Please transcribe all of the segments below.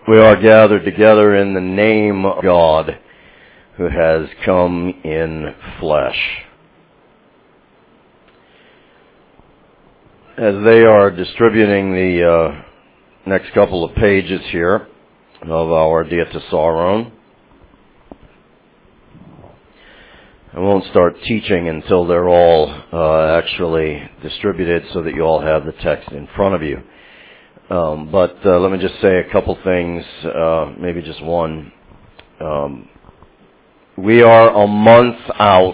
We are gathered together in the name of God who has come in flesh. As they are distributing the next couple of pages here of our Diatessaron, I won't start teaching until they're all actually distributed so that you all have the text in front of you. But let me just say a couple things, maybe just one. We are a month out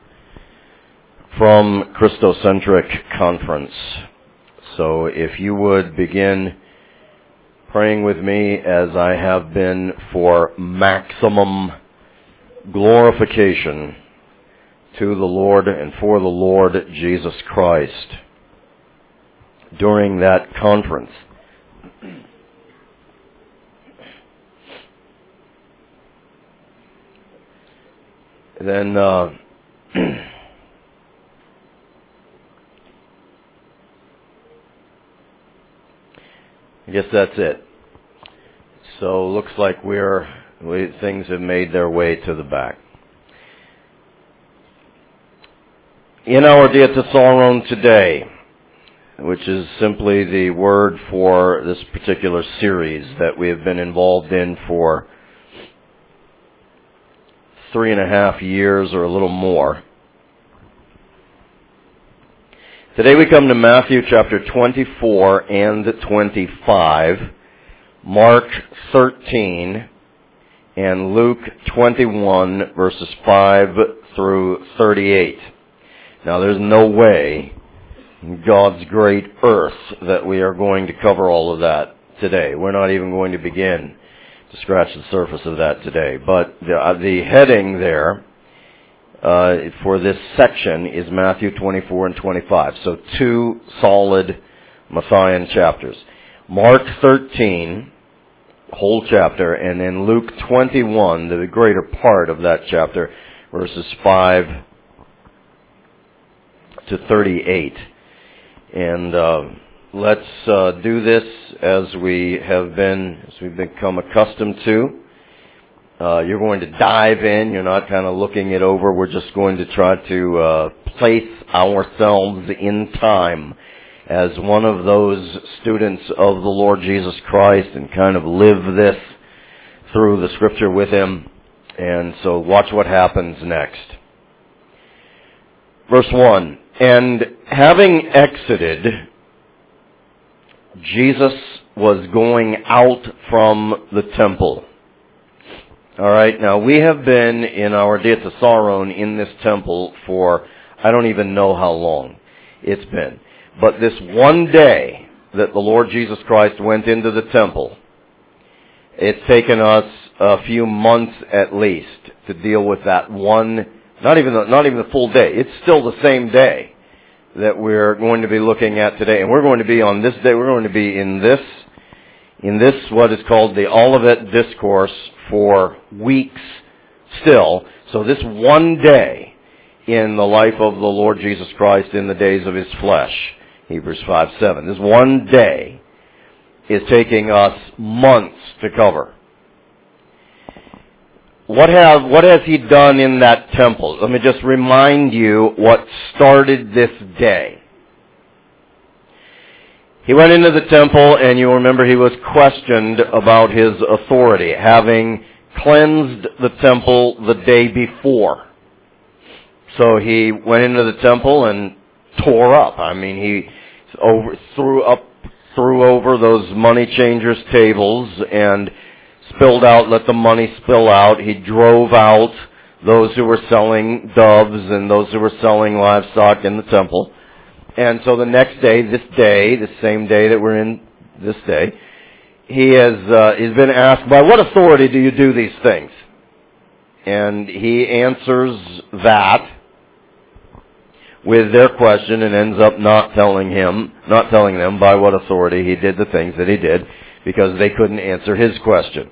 from Christocentric Conference. So if you would begin praying with me as I have been for maximum glorification to the Lord and for the Lord Jesus Christ during that conference. Then I guess that's it. So looks like things have made their way to the back. In our Diatessaron today, which is simply the word for this particular series that we have been involved in for 3.5 years or a little more. Today we come to Matthew chapter 24 and 25, Mark 13, and Luke 21, verses 5 through 38. Now there's no way in God's great earth that we are going to cover all of that today. We're not even going to begin to scratch the surface of that today. But the heading there for this section is Matthew 24 and 25. So 2 solid Matthean chapters. Mark 13, whole chapter, and then Luke 21, the greater part of that chapter, verses 5 to 38. And let's do this as we've become accustomed to. You're going to dive in. You're not kind of looking it over. We're just going to try to place ourselves in time as one of those students of the Lord Jesus Christ and kind of live this through the Scripture with Him. And so watch what happens next. Verse 1. And having exited, Jesus was going out from the temple. All right, now we have been in our Diatessaron in this temple for I don't even know how long it's been. But this one day that the Lord Jesus Christ went into the temple, it's taken us a few months at least to deal with that one. Not even the full day. It's still the same day that we're going to be looking at today. And we're going to be on this day, we're going to be in this what is called the Olivet Discourse for weeks still. So this one day in the life of the Lord Jesus Christ in the days of His flesh, Hebrews 5:7. This one day is taking us months to cover. What has He done in that temple? Let me just remind you what started this day. He went into the temple, and you remember he was questioned about his authority, having cleansed the temple the day before. So he went into the temple and tore up. I mean, he threw over those money changers' tables and let the money spill out. He drove out those who were selling doves and those who were selling livestock in the temple. And so the next day, the same day that we're in this day, he's been asked, by what authority do you do these things? And he answers that with their question and ends up not telling them by what authority he did the things that he did, because they couldn't answer his question.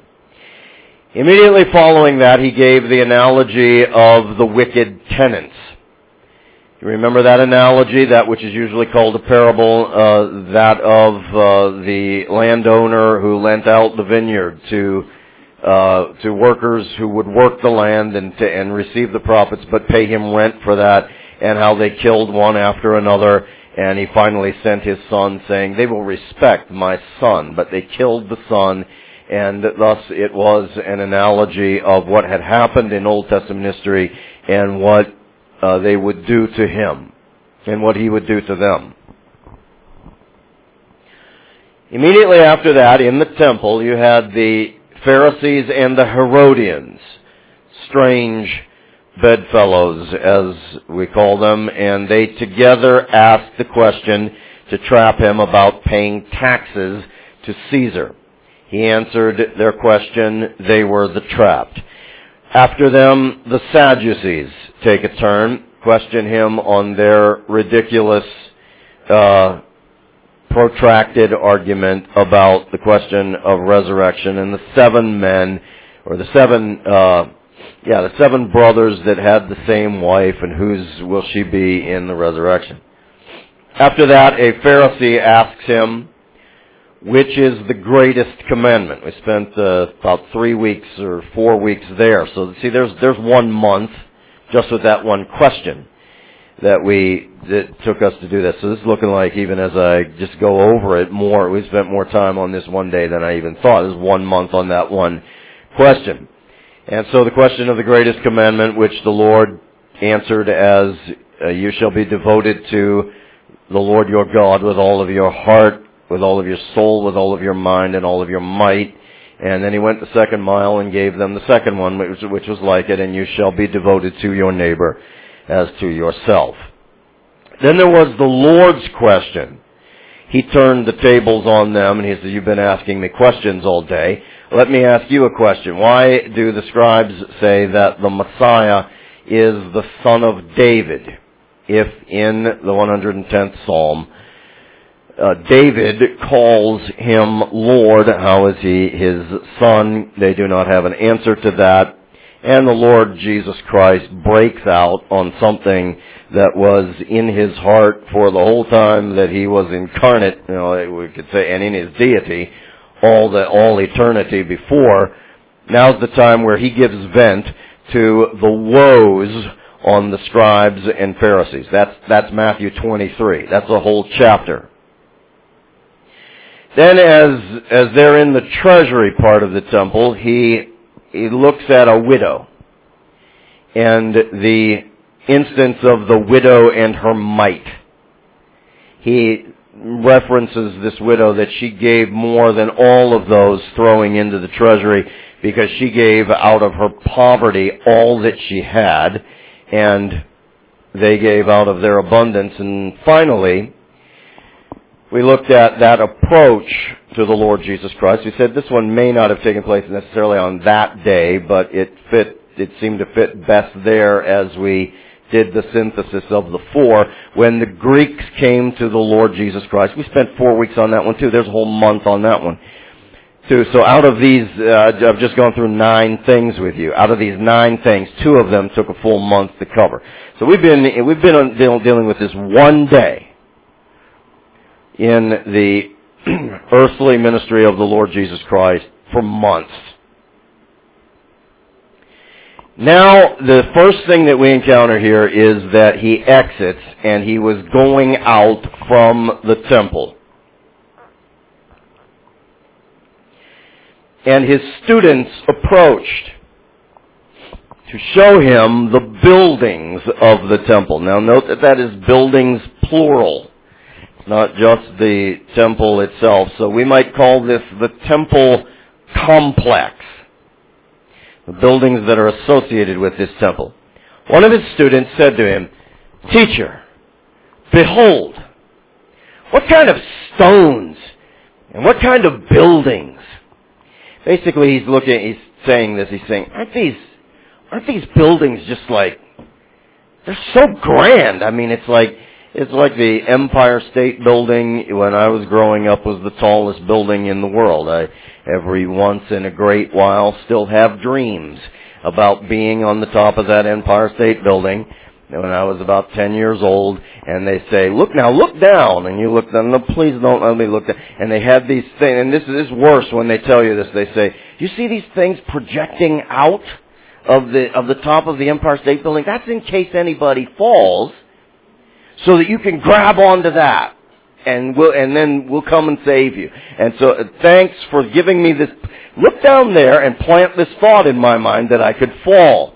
Immediately following that, he gave the analogy of the wicked tenants. You remember that analogy, that which is usually called a parable, that of the landowner who lent out the vineyard to workers who would work the land and receive the profits, but pay him rent for that, and how they killed one after another, and he finally sent his son saying, they will respect my son, but they killed the son, and thus it was an analogy of what had happened in Old Testament history and what they would do to him, and what he would do to them. Immediately after that, in the temple, you had the Pharisees and the Herodians, strange bedfellows, as we call them, and they together asked the question to trap him about paying taxes to Caesar. He answered their question. They were the trapped. After them, the Sadducees take a turn, question him on their ridiculous, protracted argument about the question of resurrection, and the seven men, or the seven brothers that had the same wife, and whose will she be in the resurrection. After that, a Pharisee asks him, which is the greatest commandment? We spent about 3 weeks or 4 weeks there. So see, there's 1 month just with that one question that took us to do this. So this is looking like, even as I just go over it more, we spent more time on this one day than I even thought. This is 1 month on that one question. And so the question of the greatest commandment, which the Lord answered as, you shall be devoted to the Lord your God with all of your heart, with all of your soul, with all of your mind, and all of your might. And then he went the second mile and gave them the second one, which was like it, and you shall be devoted to your neighbor as to yourself. Then there was the Lord's question. He turned the tables on them, and he said, you've been asking me questions all day. Let me ask you a question. Why do the scribes say that the Messiah is the son of David, if in the 110th Psalm, David calls him Lord? How is he his son? They do not have an answer to that. And the Lord Jesus Christ breaks out on something that was in his heart for the whole time that he was incarnate, we could say, and in his deity, all eternity before. Now's the time where he gives vent to the woes on the scribes and Pharisees. That's Matthew 23. That's a whole chapter. Then as they're in the treasury part of the temple, he looks at a widow, and the instance of the widow and her mite. He references this widow that she gave more than all of those throwing into the treasury, because she gave out of her poverty all that she had, and they gave out of their abundance. And finally, we looked at that approach to the Lord Jesus Christ. We said this one may not have taken place necessarily on that day, but it seemed to fit best there as we did the synthesis of the four. When the Greeks came to the Lord Jesus Christ, we spent 4 weeks on that one too. There's a whole month on that one too. So out of these, I've just gone through 9 things with you. Out of these 9 things, 2 of them took a full month to cover. So we've been dealing with this one day in the earthly ministry of the Lord Jesus Christ for months. Now, the first thing that we encounter here is that he exits, and he was going out from the temple. And his students approached to show him the buildings of the temple. Now, note that is buildings plural, not just the temple itself. So we might call this the temple complex, the buildings that are associated with this temple. One of his students said to him, "Teacher, behold, what kind of stones and what kind of buildings?" Basically, he's saying, aren't these buildings just like, they're so grand. I mean, it's like the Empire State Building when I was growing up was the tallest building in the world. I, every once in a great while, still have dreams about being on the top of that Empire State Building. when I was about 10 years old, and they say, look now, look down, and you look down, no, please don't let me look down. And they had these things, and this is worse when they tell you this, they say, you see these things projecting out of the top of the Empire State Building? That's in case anybody falls, so that you can grab onto that, and then we'll come and save you. And so, thanks for giving me this, look down there and plant this thought in my mind that I could fall.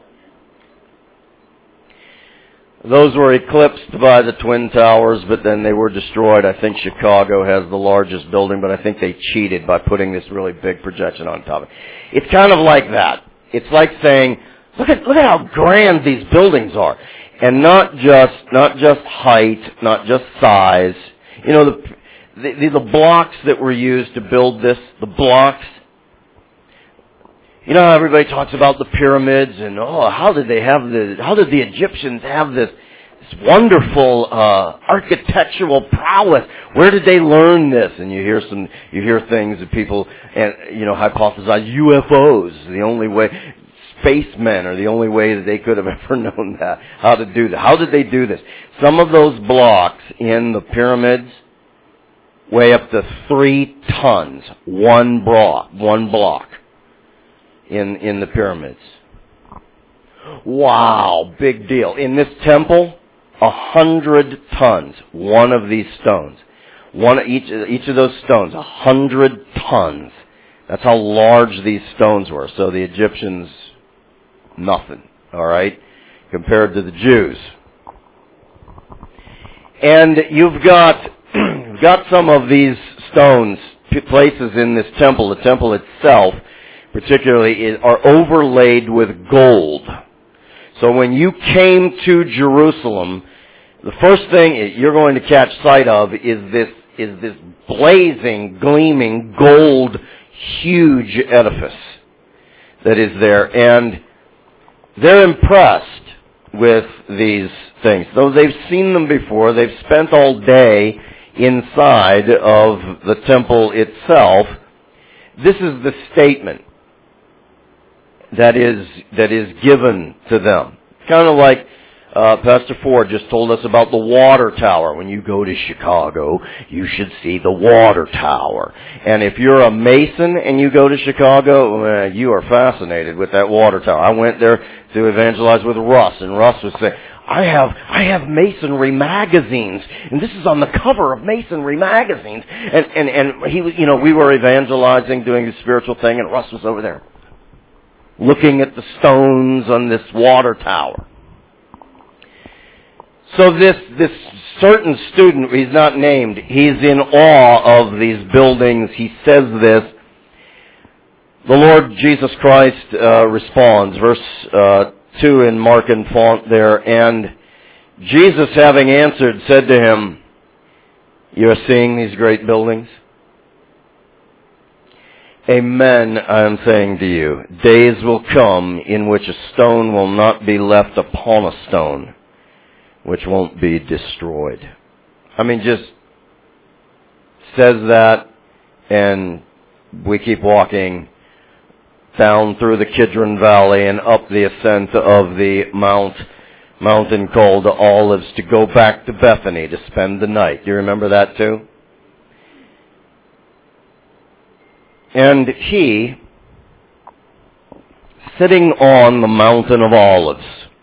Those were eclipsed by the Twin Towers, but then they were destroyed. I think Chicago has the largest building, but I think they cheated by putting this really big projection on top of it. It's kind of like that. It's like saying, look at how grand these buildings are. And not just height, not just size. You know, the blocks that were used to build this, the blocks. You know how everybody talks about the pyramids and, how did the Egyptians have this wonderful architectural prowess? Where did they learn this? And you hear things that people hypothesize UFOs, the only way, spacemen are the only way that they could have ever known that, how to do that. How did they do this? Some of those blocks in the pyramids weigh up to 3 tons, one block. In the pyramids. Wow, big deal. In this temple, 100 tons, one of these stones. Each of those stones, 100 tons. That's how large these stones were. So the Egyptians, nothing, all right, compared to the Jews. And you've got some of these stones, places in this temple, the temple itself, particularly, are overlaid with gold. So when you came to Jerusalem, the first thing you're going to catch sight of is this blazing, gleaming gold, huge edifice that is there. And they're impressed with these things. Though they've seen them before, they've spent all day inside of the temple itself. This is the statement that is given to them. Kind of like Pastor Ford just told us about the water tower. When you go to Chicago, you should see the water tower. And if you're a Mason and you go to Chicago, you are fascinated with that water tower. I went there to evangelize with Russ, and Russ was saying, I have Masonry magazines, and this is on the cover of Masonry magazines. And he was, we were evangelizing, doing the spiritual thing, and Russ was over there, looking at the stones on this water tower. So this certain student, he's not named, he's in awe of these buildings. He says this. The Lord Jesus Christ responds, verse 2 in Mark and font there, and Jesus, having answered, said to him, you are seeing these great buildings? Amen, I am saying to you, days will come in which a stone will not be left upon a stone, which won't be destroyed. I mean, just says that, and we keep walking down through the Kidron Valley and up the ascent of the mountain called Olives to go back to Bethany to spend the night. Do you remember that too? And he, sitting on the mountain of Olives,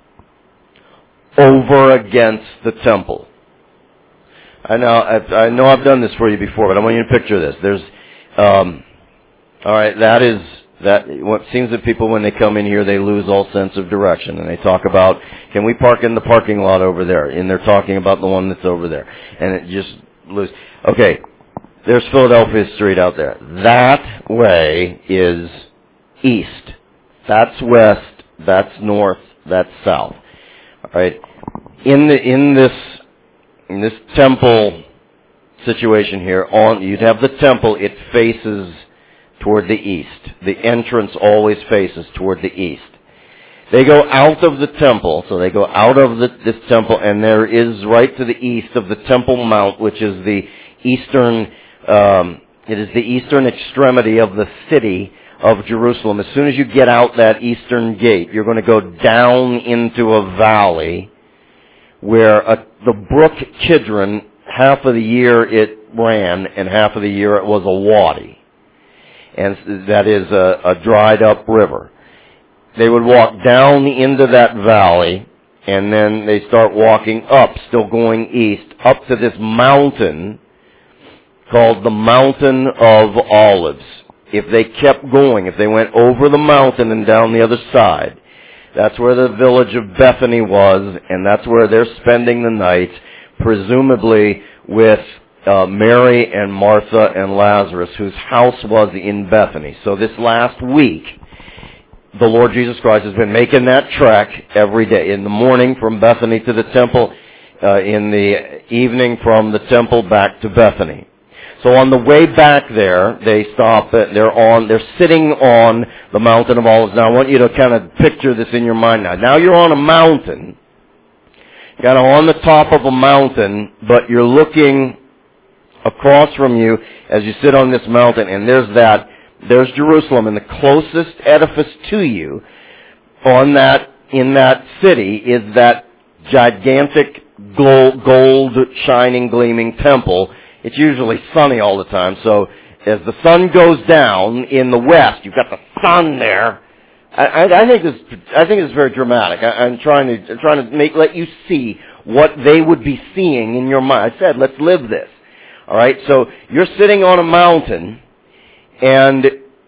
over against the temple. I know I've done this for you before, but I want you to picture this. There's, all right, what seems that people, when they come in here, they lose all sense of direction, and they talk about, can we park in the parking lot over there? And they're talking about the one that's over there, and it just loses. Okay, there's Philadelphia Street out there. That way is east. That's west. That's north. That's south. All right. In this temple situation here, you'd have the temple. It faces toward the east. The entrance always faces toward the east. They go out of the temple, so they go out of this temple, and there is right to the east of the Temple Mount, which is the eastern. It is the eastern extremity of the city of Jerusalem. As soon as you get out that eastern gate, you're going to go down into a valley, where the brook Kidron, half of the year it ran and half of the year it was a wadi. And that is a dried up river. They would walk down into that valley, and then they start walking up, still going east, up to this mountain called the Mountain of Olives. If they kept going, if they went over the mountain and down the other side, that's where the village of Bethany was, and that's where they're spending the night, presumably with Mary and Martha and Lazarus, whose house was in Bethany. So this last week, the Lord Jesus Christ has been making that trek every day. In the morning from Bethany to the temple, in the evening from the temple back to Bethany. So on the way back there, they stop. They're sitting on the Mountain of Olives. Now I want you to kind of picture this in your mind now. Now you're on a mountain, kind of on the top of a mountain, but you're looking across from you as you sit on this mountain, and there's Jerusalem, and the closest edifice to you in that city is that gigantic gold shining, gleaming temple. It's usually sunny all the time, so as the sun goes down in the west, you've got the sun there. I think it's very dramatic. I'm trying to let you see what they would be seeing in your mind. I said, let's live this. All right, so you're sitting on a mountain, and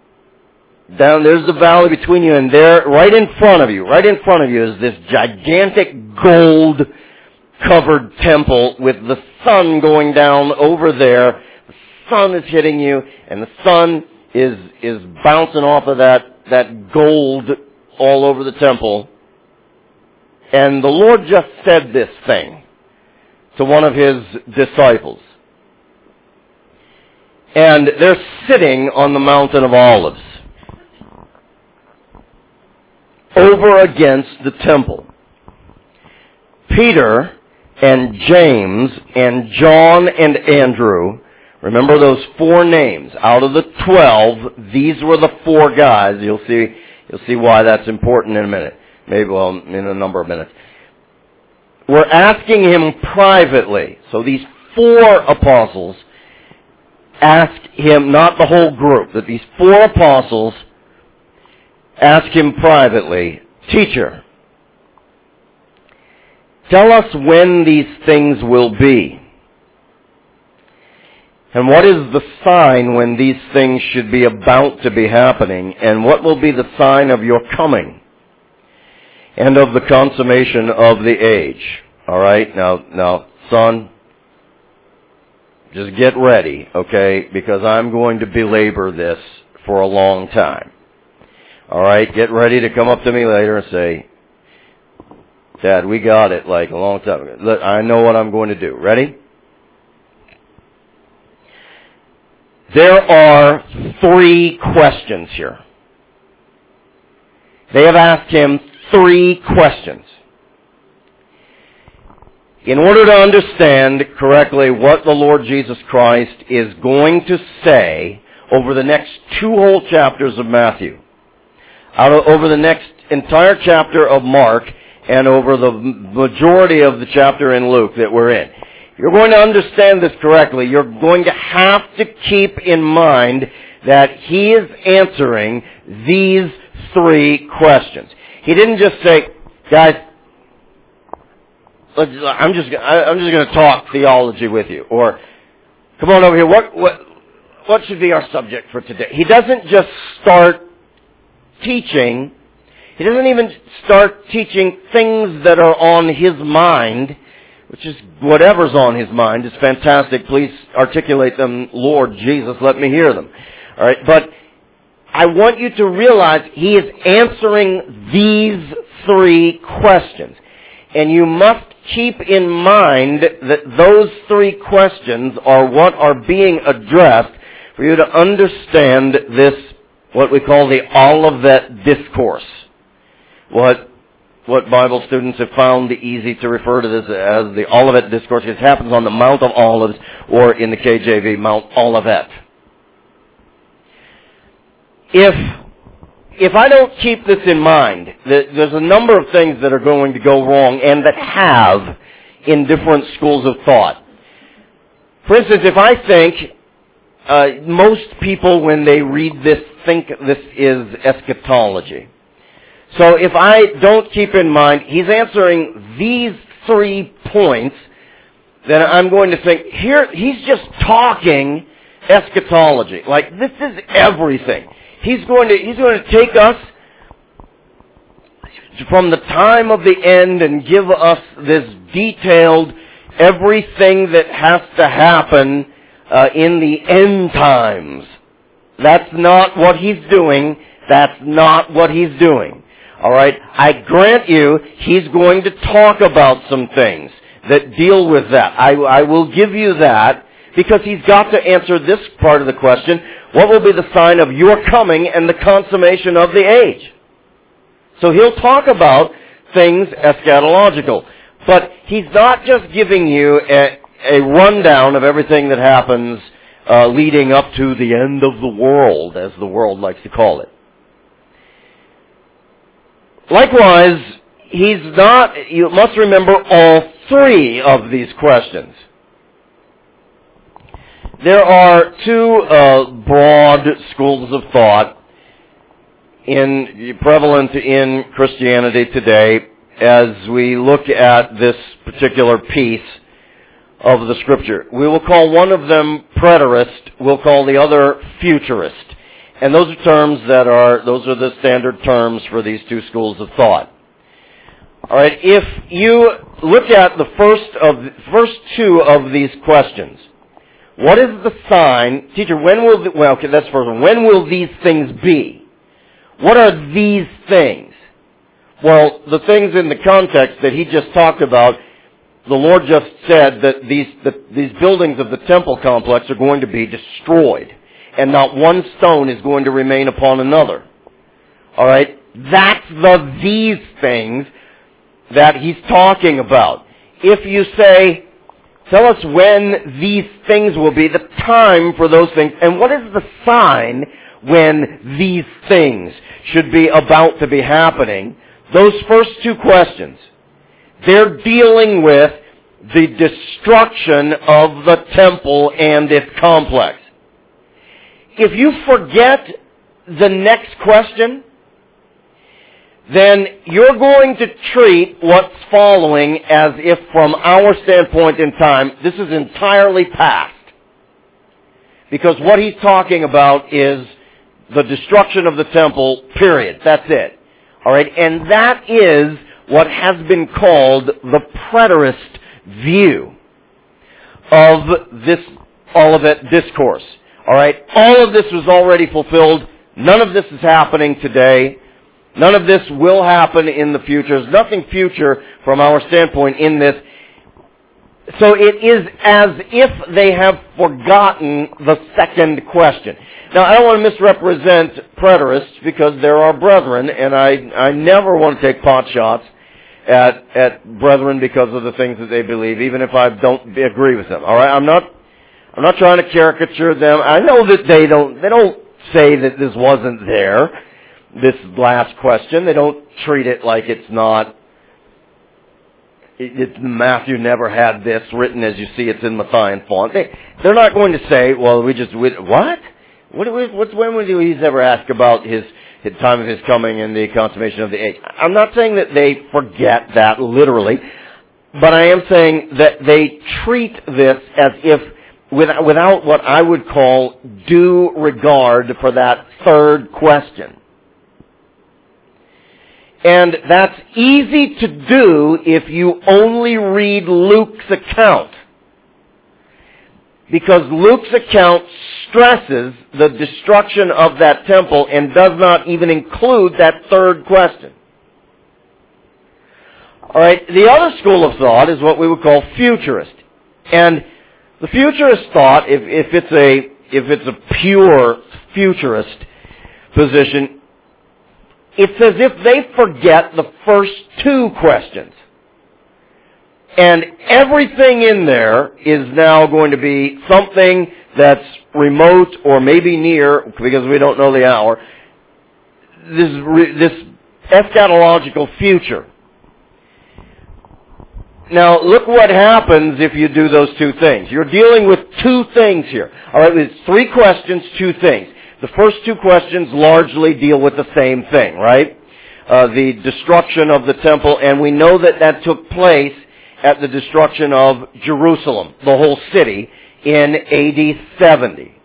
down there's the valley between you, and there, right in front of you is this gigantic gold-covered temple with the sun going down over there. The sun is hitting you, and the sun is bouncing off of that gold all over the temple. And the Lord just said this thing to one of His disciples. And they're sitting on the Mountain of Olives, over against the temple. Peter and James and John and Andrew, remember those 4 names. Out of the 12, these were the 4 guys. You'll see why that's important in a minute. Maybe, in a number of minutes. We're asking him privately. So these 4 apostles asked him, not the whole group, but these 4 apostles asked him privately, "Teacher, tell us when these things will be. And what is the sign when these things should be about to be happening? And what will be the sign of your coming and of the consummation of the age?" All right, now, son, just get ready, okay? Because I'm going to belabor this for a long time. All right, get ready to come up to me later and say, "Dad, we got it like a long time ago. Look, I know what I'm going to do." Ready? There are 3 questions here. They have asked him 3 questions. In order to understand correctly what the Lord Jesus Christ is going to say over the next 2 whole chapters of Matthew, over the next entire chapter of Mark, and over the majority of the chapter in Luke that we're in, you're going to understand this correctly. You're going to have to keep in mind that he is answering these 3 questions. He didn't just say, "Guys, I'm just going to talk theology with you," or "Come on over here. What should be our subject for today?" He doesn't just start teaching. He doesn't even start teaching things that are on his mind, which is whatever's on his mind is fantastic. Please articulate them, Lord Jesus. Let me hear them. All right, but I want you to realize he is answering these 3 questions. And you must keep in mind that those 3 questions are what are being addressed for you to understand this, what we call the Olivet Discourse. What Bible students have found easy to refer to this as the Olivet Discourse. It happens on the Mount of Olives, or in the KJV, Mount Olivet. If I don't keep this in mind, there's a number of things that are going to go wrong and that have in different schools of thought. For instance, if I think, most people when they read this think this is eschatology. So if I don't keep in mind, he's answering these 3 points, then I'm going to think, here, he's just talking eschatology. Like, this is everything. He's going to take us from the time of the end and give us this detailed everything that has to happen in the end times. That's not what he's doing. That's not what he's doing. All right? I grant you, he's going to talk about some things that deal with that. I will give you that, because he's got to answer this part of the question: what will be the sign of your coming and the consummation of the age? So he'll talk about things eschatological. But he's not just giving you a rundown of everything that happens leading up to the end of the world, as the world likes to call it. Likewise, you must remember all 3 of these questions. There are 2 broad schools of thought prevalent in Christianity today as we look at this particular piece of the Scripture. We will call one of them preterist, we'll call the other futurist. And those are the standard terms for these 2 schools of thought. All right, if you look at the first 2 of these questions, what is the sign? Teacher, when will these things be? What are these things? Well, the things in the context that he just talked about, the Lord just said that these buildings of the temple complex are going to be destroyed, and not one stone is going to remain upon another. All right? That's these things that he's talking about. If you say, tell us when these things will be, the time for those things, and what is the sign when these things should be about to be happening, those first 2 questions, they're dealing with the destruction of the temple and its complex. If you forget the next question, then you're going to treat what's following as if from our standpoint in time, this is entirely past. Because what he's talking about is the destruction of the temple, period. That's it. All right? And that is what has been called the preterist view of this Olivet Discourse. All right? All of this was already fulfilled. None of this is happening today. None of this will happen in the future. There's nothing future from our standpoint in this. So it is as if they have forgotten the second question. Now, I don't want to misrepresent preterists, because there are brethren, and I never want to take pot shots at brethren because of the things that they believe, even if I don't agree with them. All right, I'm not trying to caricature them. I know that they don't say that this wasn't there, this last question. They don't treat it like it's not. Matthew never had this written as you see it's in Matthian font. They're not going to say, well, what? When would he's ever ask about his time of his coming and the consummation of the age? I'm not saying that they forget that literally, but I am saying that they treat this as if without what I would call due regard for that third question. And that's easy to do if you only read Luke's account. Because Luke's account stresses the destruction of that temple and does not even include that third question. Alright, the other school of thought is what we would call futurist. And the futurist thought, if it's a pure futurist position, it's as if they forget the first two questions. And everything in there is now going to be something that's remote or maybe near, because we don't know the hour, this eschatological future. now look what happens if you do those two things. You're dealing with two things here. All right, it's 3 questions, 2 things. The first 2 questions largely deal with the same thing, right? The destruction of the temple, and we know that that took place at the destruction of Jerusalem, the whole city, in AD 70.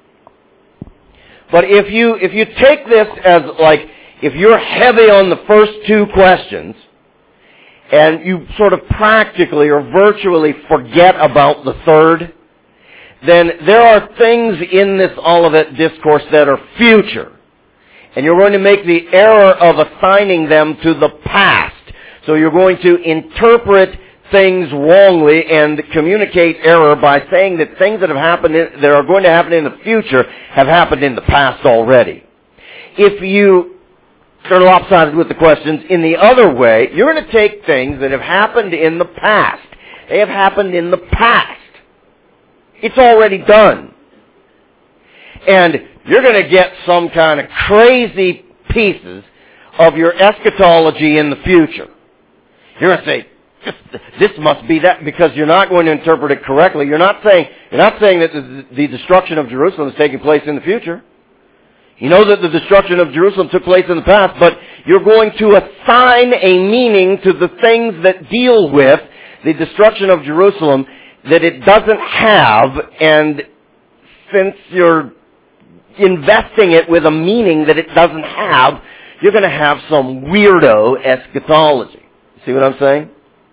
But if you take this as like, if you're heavy on the first 2 questions, and you sort of practically or virtually forget about the third, then there are things in this Olivet Discourse that are future. And you're going to make the error of assigning them to the past. So you're going to interpret things wrongly and communicate error by saying that things that have happened, that are going to happen in the future, have happened in the past already. If you are lopsided with the questions in the other way, you're going to take things that have happened in the past. They have happened in the past. It's already done. And you're going to get some kind of crazy pieces of your eschatology in the future. You're going to say, this must be that, because you're not going to interpret it correctly. You're not saying that the destruction of Jerusalem is taking place in the future. You know that the destruction of Jerusalem took place in the past, but you're going to assign a meaning to the things that deal with the destruction of Jerusalem that it doesn't have, and since you're investing it with a meaning that it doesn't have, you're going to have some weirdo eschatology. See what I'm saying?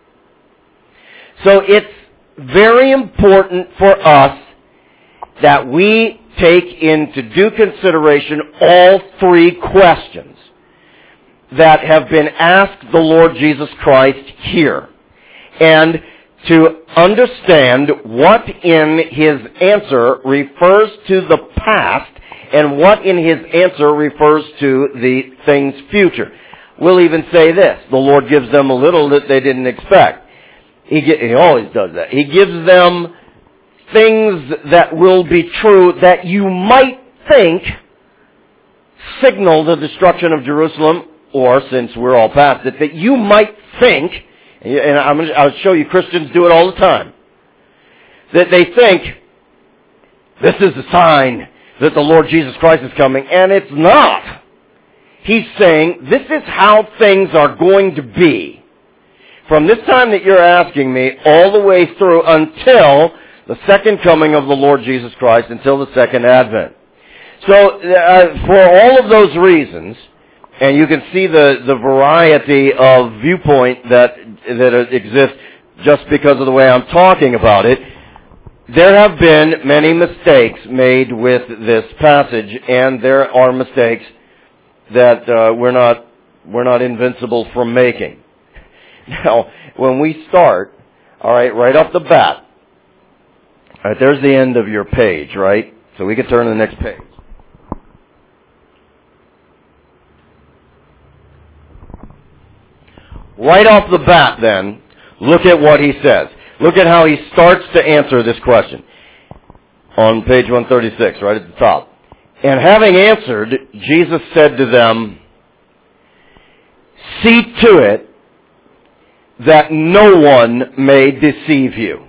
So it's very important for us that we take into due consideration all 3 questions that have been asked the Lord Jesus Christ here, and to understand what in His answer refers to the past and what in His answer refers to the things future. We'll even say this: the Lord gives them a little that they didn't expect. He always does that. He gives them things that will be true that you might think signal the destruction of Jerusalem, or, since we're all past it, that you might think, and I'll show you Christians do it all the time, that they think this is a sign that the Lord Jesus Christ is coming, and it's not. He's saying this is how things are going to be from this time that you're asking me all the way through until the second coming of the Lord Jesus Christ, until the second advent. So for all of those reasons, and you can see the variety of viewpoint that exists just because of the way I'm talking about it, there have been many mistakes made with this passage, and there are mistakes that we're not invincible from making. Now, when we start, all right, right off the bat, all right, there's the end of your page, right? So we can turn to the next page. Right off the bat, then, look at what he says. Look at how he starts to answer this question. On page 136, right at the top. And having answered, Jesus said to them, "See to it that no one may deceive you."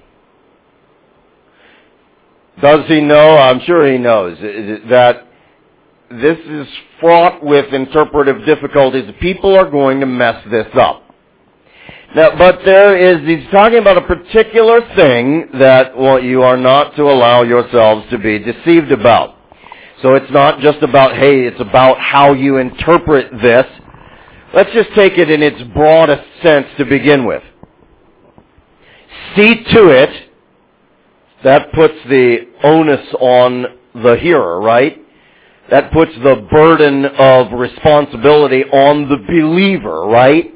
Does he know? I'm sure he knows that this is fraught with interpretive difficulties. People are going to mess this up. Now, but he's talking about a particular thing that, well, you are not to allow yourselves to be deceived about. So it's not just about, hey, it's about how you interpret this. Let's just take it in its broadest sense to begin with. See to it, that puts the onus on the hearer, right? That puts the burden of responsibility on the believer, right?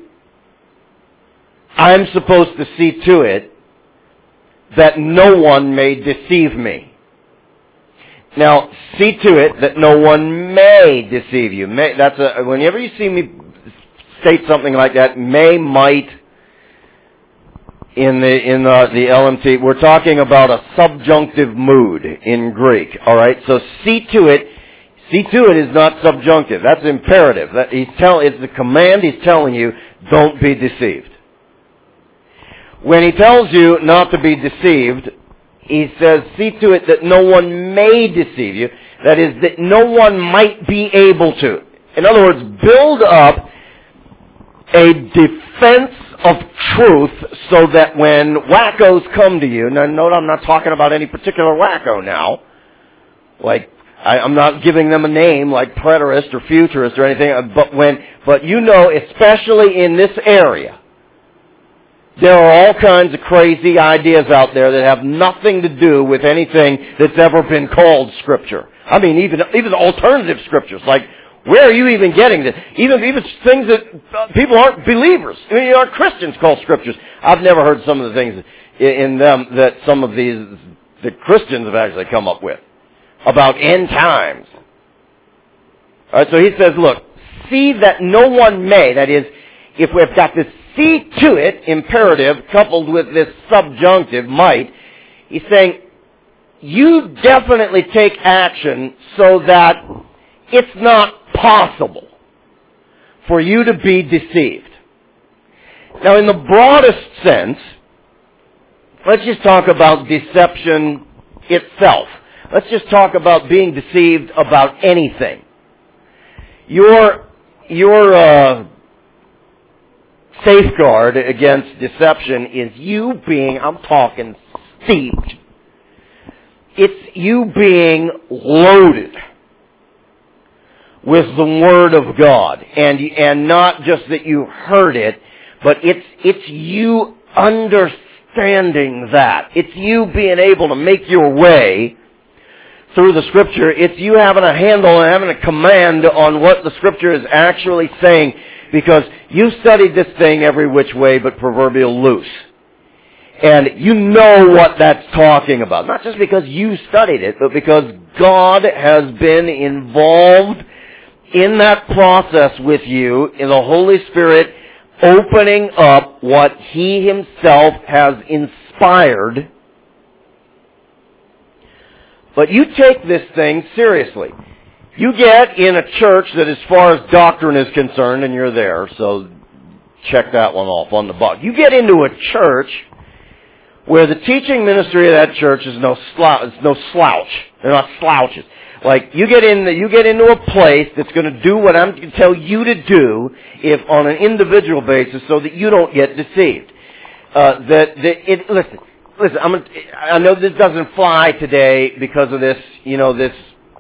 I'm supposed to see to it that no one may deceive me. Now, see to it that no one may deceive you. Whenever you see me state something like that, may, might, in the LMT, we're talking about a subjunctive mood in Greek. All right, so see to it is not subjunctive. That's imperative. It's the command. He's telling you, don't be deceived. When he tells you not to be deceived, he says, see to it that no one may deceive you. That is, that no one might be able to. In other words, build up a defense of truth so that when wackos come to you, now note I'm not talking about any particular wacko now, like I'm not giving them a name like preterist or futurist or anything, but you know, especially in this area, there are all kinds of crazy ideas out there that have nothing to do with anything that's ever been called Scripture. I mean, even alternative Scriptures, like, where are you even getting this? Even things that people aren't believers, I mean, aren't Christians call Scriptures. I've never heard some of the things in them that some of the Christians have actually come up with about end times. All right, so he says, look, see that no one may, that is, if we've got this see to it imperative coupled with this subjunctive might, he's saying, you definitely take action so that it's not possible for you to be deceived. Now, in the broadest sense, let's just talk about deception itself. Let's just talk about being deceived about anything. Your safeguard against deception is you being, I'm talking steeped. It's you being loaded with the Word of God. And not just that you heard it, but it's you understanding that. It's you being able to make your way through the Scripture. It's you having a handle and having a command on what the Scripture is actually saying, because you studied this thing every which way but proverbial loose. And you know what that's talking about. Not just because you studied it, but because God has been involved in that process with you, in the Holy Spirit opening up what He Himself has inspired. But you take this thing seriously. You get in a church that, as far as doctrine is concerned, and you're there, so check that one off on the box. You get into a church where the teaching ministry of that church is no slouch. They're not slouches. Like, you get into a place that's going to do what I'm going to tell you to do, if on an individual basis, so that you don't get deceived. Listen. I know this doesn't fly today because of this. You know, this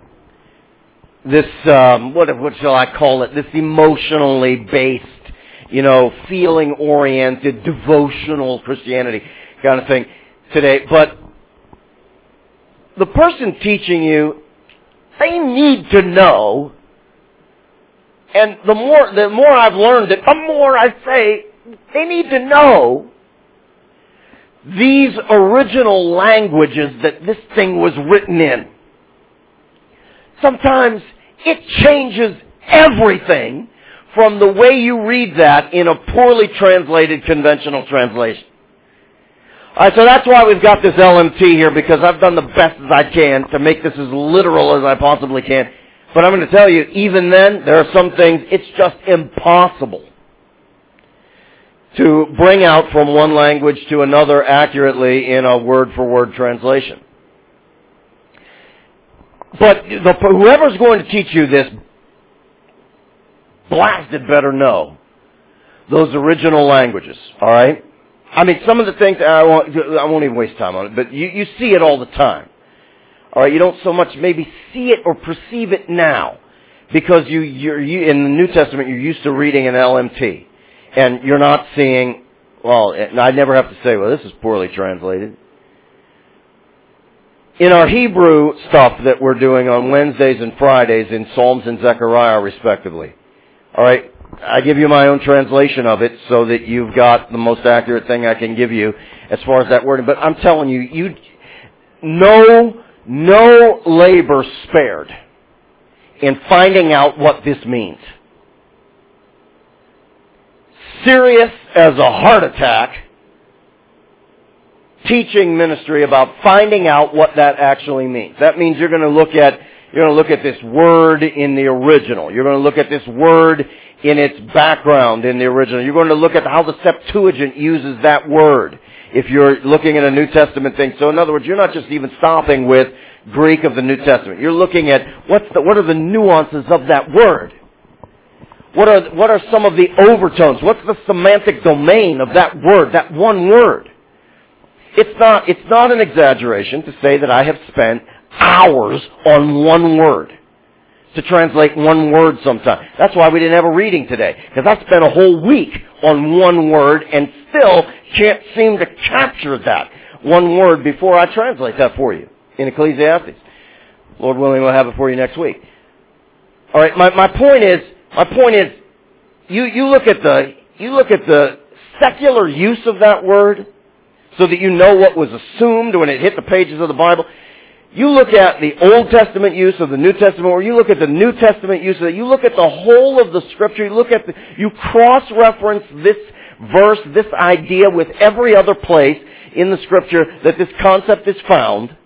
what shall I call it? This emotionally based, feeling oriented, devotional Christianity kind of thing today. But the person teaching you, they need to know, and the more I've learned it, the more I say, they need to know these original languages that this thing was written in. Sometimes it changes everything from the way you read that in a poorly translated conventional translation. All right, so that's why we've got this LMT here, because I've done the best as I can to make this as literal as I possibly can. But I'm going to tell you, even then, there are some things it's just impossible to bring out from one language to another accurately in a word-for-word translation. But whoever's going to teach you this, blasted better know those original languages, all right? I mean, some of the things, I won't even waste time on it, but you see it all the time. All right, you don't so much maybe see it or perceive it now, because you're in the New Testament, you're used to reading an LMT. And you're not seeing, well, I never have to say, well, this is poorly translated. In our Hebrew stuff that we're doing on Wednesdays and Fridays in Psalms and Zechariah, respectively, all right, I give you my own translation of it so that you've got the most accurate thing I can give you as far as that wording. But I'm telling you, no labor spared in finding out what this means. Serious as a heart attack teaching ministry about finding out what that actually means. That means you're going to look at this word in the original. You're going to look at this word in its background in the original. You're going to look at how the Septuagint uses that word. if you're looking at a New Testament thing. So in other words, you're not just even stopping with Greek of the New Testament. You're looking at what are the nuances of that word? What are some of the overtones? What's the semantic domain of that word, that one word? It's not an exaggeration to say that I have spent hours on one word, to translate one word sometime. That's why we didn't have a reading today, because I spent a whole week on one word and still can't seem to capture that one word before I translate that for you in Ecclesiastes. Lord willing, we'll have it for you next week. All right, my point is, you look at the secular use of that word, so that you know what was assumed when it hit the pages of the Bible. You look at the Old Testament use of the New Testament, or you look at the New Testament use of it. You look at the whole of the Scripture. You cross-reference this verse, this idea with every other place in the Scripture that this concept is found.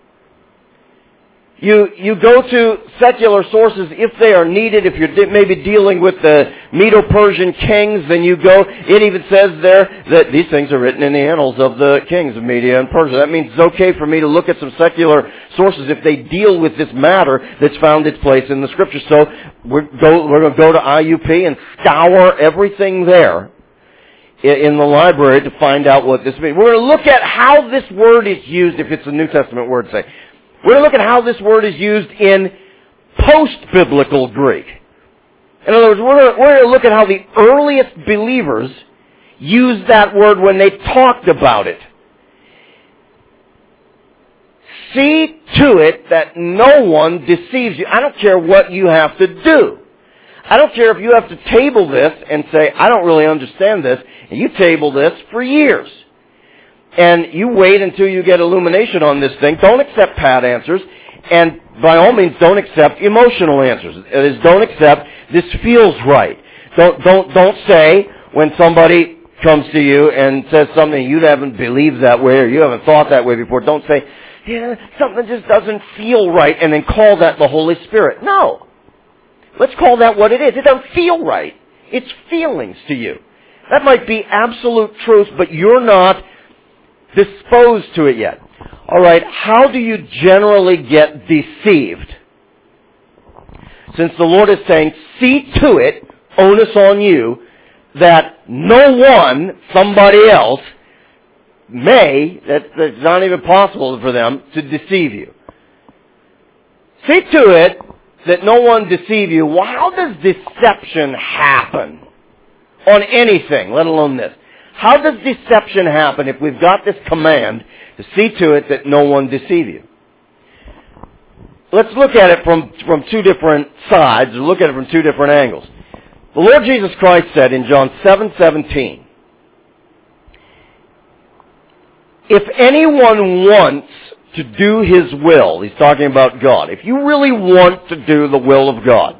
You go to secular sources if they are needed. If you're maybe dealing with the Medo-Persian kings, then you go. It even says there that these things are written in the annals of the kings of Media and Persia. That means it's okay for me to look at some secular sources if they deal with this matter that's found its place in the Scripture. So we're going to go to IUP and scour everything there in the library to find out what this means. We're going to look at how this word is used, if it's a New Testament word, say. We're going to look at how this word is used in post-biblical Greek. In other words, we're going to look at how the earliest believers used that word when they talked about it. See to it that no one deceives you. I don't care what you have to do. I don't care if you have to table this and say, I don't really understand this, and you table this for years. And you wait until you get illumination on this thing. Don't accept pat answers. And by all means, don't accept emotional answers. That is, don't accept, this feels right. Don't say when somebody comes to you and says something you haven't believed that way or you haven't thought that way before. Don't say, yeah, something just doesn't feel right, and then call that the Holy Spirit. No. Let's call that what it is. It doesn't feel right. It's feelings to you. That might be absolute truth, but you're not disposed to it yet. All right, how do you generally get deceived? Since the Lord is saying, see to it, onus on you, that no one, somebody else, that's not even possible for them to deceive you. See to it that no one deceive you. Well, how does deception happen on anything, let alone this? How does deception happen if we've got this command to see to it that no one deceive you? Let's look at it from two different sides, or look at it from two different angles. The Lord Jesus Christ said in John 7:17, if anyone wants to do his will, he's talking about God, if you really want to do the will of God,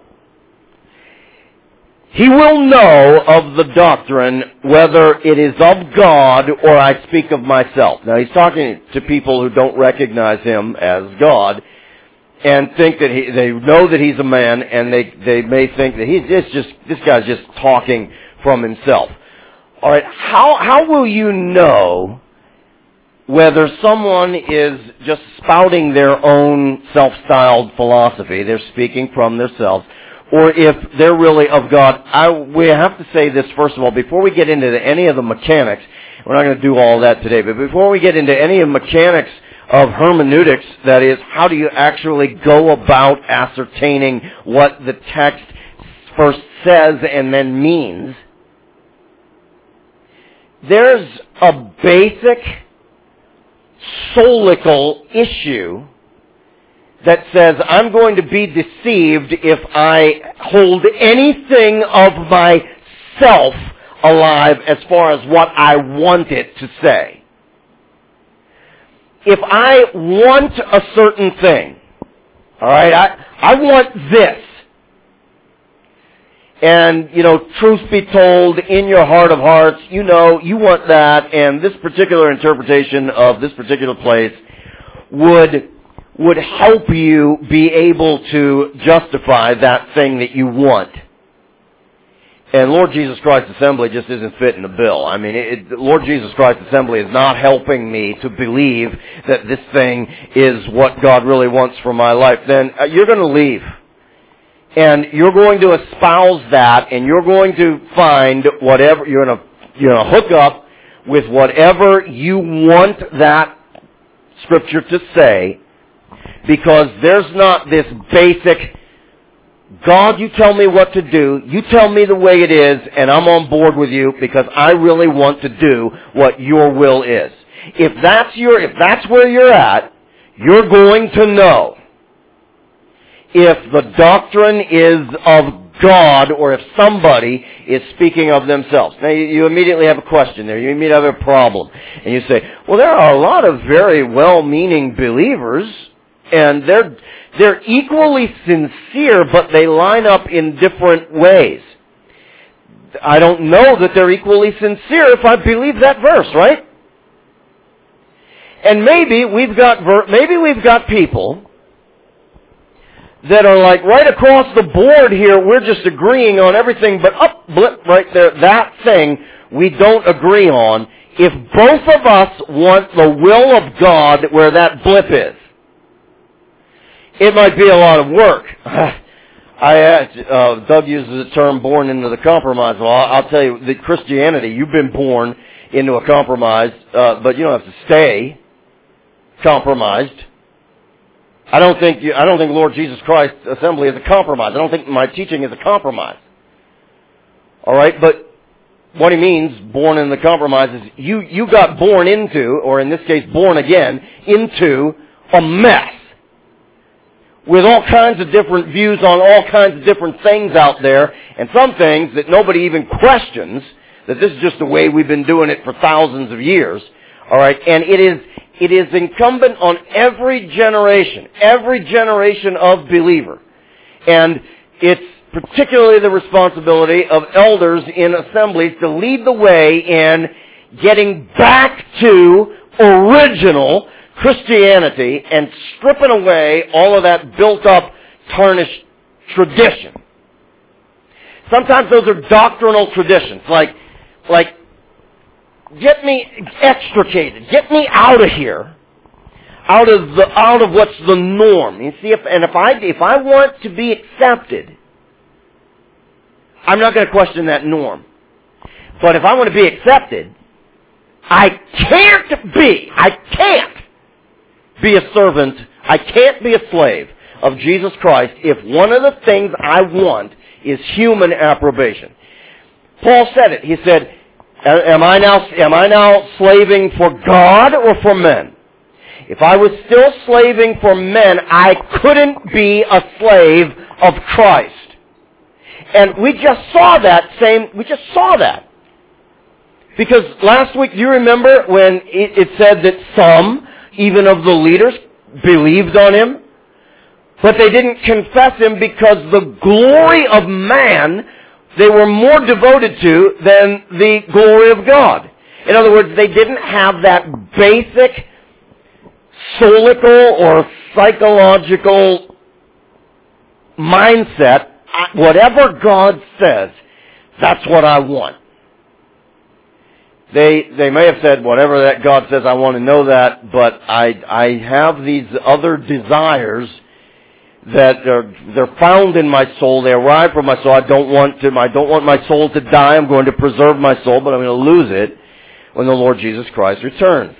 he will know of the doctrine whether it is of God or I speak of myself. Now he's talking to people who don't recognize him as God and think that they know that he's a man, and they may think that this guy's just talking from himself. All right, how will you know whether someone is just spouting their own self-styled philosophy, they're speaking from themselves, or if they're really of God? We have to say this, first of all, before we get into any of the mechanics. We're not going to do all that today, but before we get into any of the mechanics of hermeneutics, that is, how do you actually go about ascertaining what the text first says and then means, there's a basic soulical issue that says I'm going to be deceived if I hold anything of myself alive as far as what I want it to say. If I want a certain thing, all right, I want this. And, truth be told, in your heart of hearts, you want that, and this particular interpretation of this particular place would help you be able to justify that thing that you want. And Lord Jesus Christ Assembly just isn't fitting the bill. I mean, Lord Jesus Christ Assembly is not helping me to believe that this thing is what God really wants for my life. Then you're going to leave. And you're going to espouse that, and you're going to find whatever, you're going to hook up with whatever you want that Scripture to say, because there's not this basic, God, you tell me what to do, you tell me the way it is, and I'm on board with you because I really want to do what your will is. If that's where you're at, you're going to know if the doctrine is of God or if somebody is speaking of themselves. Now, you immediately have a question there. You immediately have a problem. And you say, well, there are a lot of very well-meaning believers, and they're equally sincere, but they line up in different ways. I don't know that they're equally sincere if I believe that verse, right? And maybe we've got people that are like right across the board here, we're just agreeing on everything, but blip, right there, that thing we don't agree on. If both of us want the will of God where that blip is, it might be a lot of work. Doug uses the term born into the compromise. Well, I'll tell you, that Christianity, you've been born into a compromise, but you don't have to stay compromised. I don't think Lord Jesus Christ Assembly is a compromise. I don't think my teaching is a compromise. All right, but what he means, born in the compromise, is you got born into, or in this case, born again, into a mess with all kinds of different views on all kinds of different things out there, and some things that nobody even questions, that this is just the way we've been doing it for thousands of years. All right, and it is incumbent on every generation of believer. And it's particularly the responsibility of elders in assemblies to lead the way in getting back to original Christianity and stripping away all of that built-up, tarnished tradition. Sometimes those are doctrinal traditions, like get me extricated, get me out of here, out of what's the norm. You see, if I want to be accepted, I'm not going to question that norm. But if I want to be accepted, I can't be a servant, I can't be a slave of Jesus Christ if one of the things I want is human approbation. Paul said it. He said, Am I now slaving for God or for men? If I was still slaving for men, I couldn't be a slave of Christ. And we just saw that. Because last week, do you remember when it said that some, even of the leaders, believed on him? But they didn't confess him because the glory of man they were more devoted to than the glory of God. In other words, they didn't have that basic soulical or psychological mindset. Whatever God says, that's what I want. They may have said, whatever that God says, I want to know that, but I have these other desires that they're found in my soul. They arrive from my soul. I don't want my soul to die. I'm going to preserve my soul, but I'm going to lose it when the Lord Jesus Christ returns.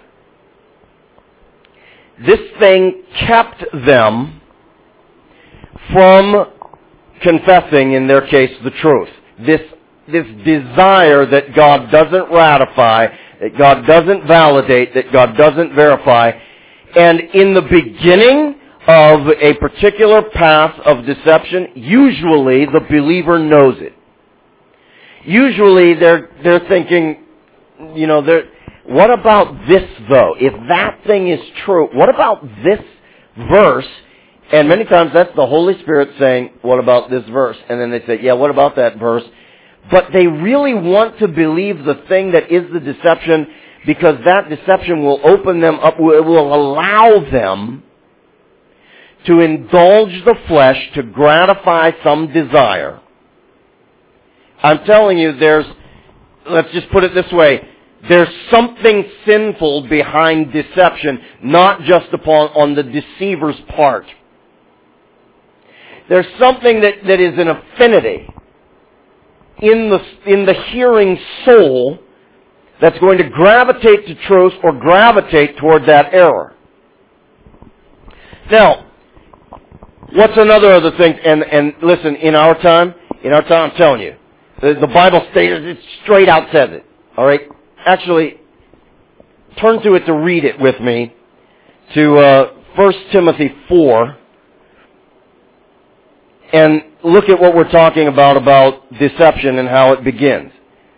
This thing kept them from confessing, in their case, the truth. This desire that God doesn't ratify, that God doesn't validate, that God doesn't verify. And in the beginning of a particular path of deception, usually the believer knows it. Usually they're thinking, what about this though? If that thing is true, what about this verse? And many times that's the Holy Spirit saying, what about this verse? And then they say, yeah, what about that verse? But they really want to believe the thing that is the deception, because that deception will open them up, it will allow them to indulge the flesh, to gratify some desire. I'm telling you, let's just put it this way, there's something sinful behind deception, not just on the deceiver's part. There's something that is an affinity in the hearing soul that's going to gravitate to truth or gravitate toward that error. Now, what's another other thing? And listen, in our time, I'm telling you, the Bible states it straight out says it. All right, actually, turn to it to read it with me to 1 Timothy 4, and look at what we're talking about deception and how it begins.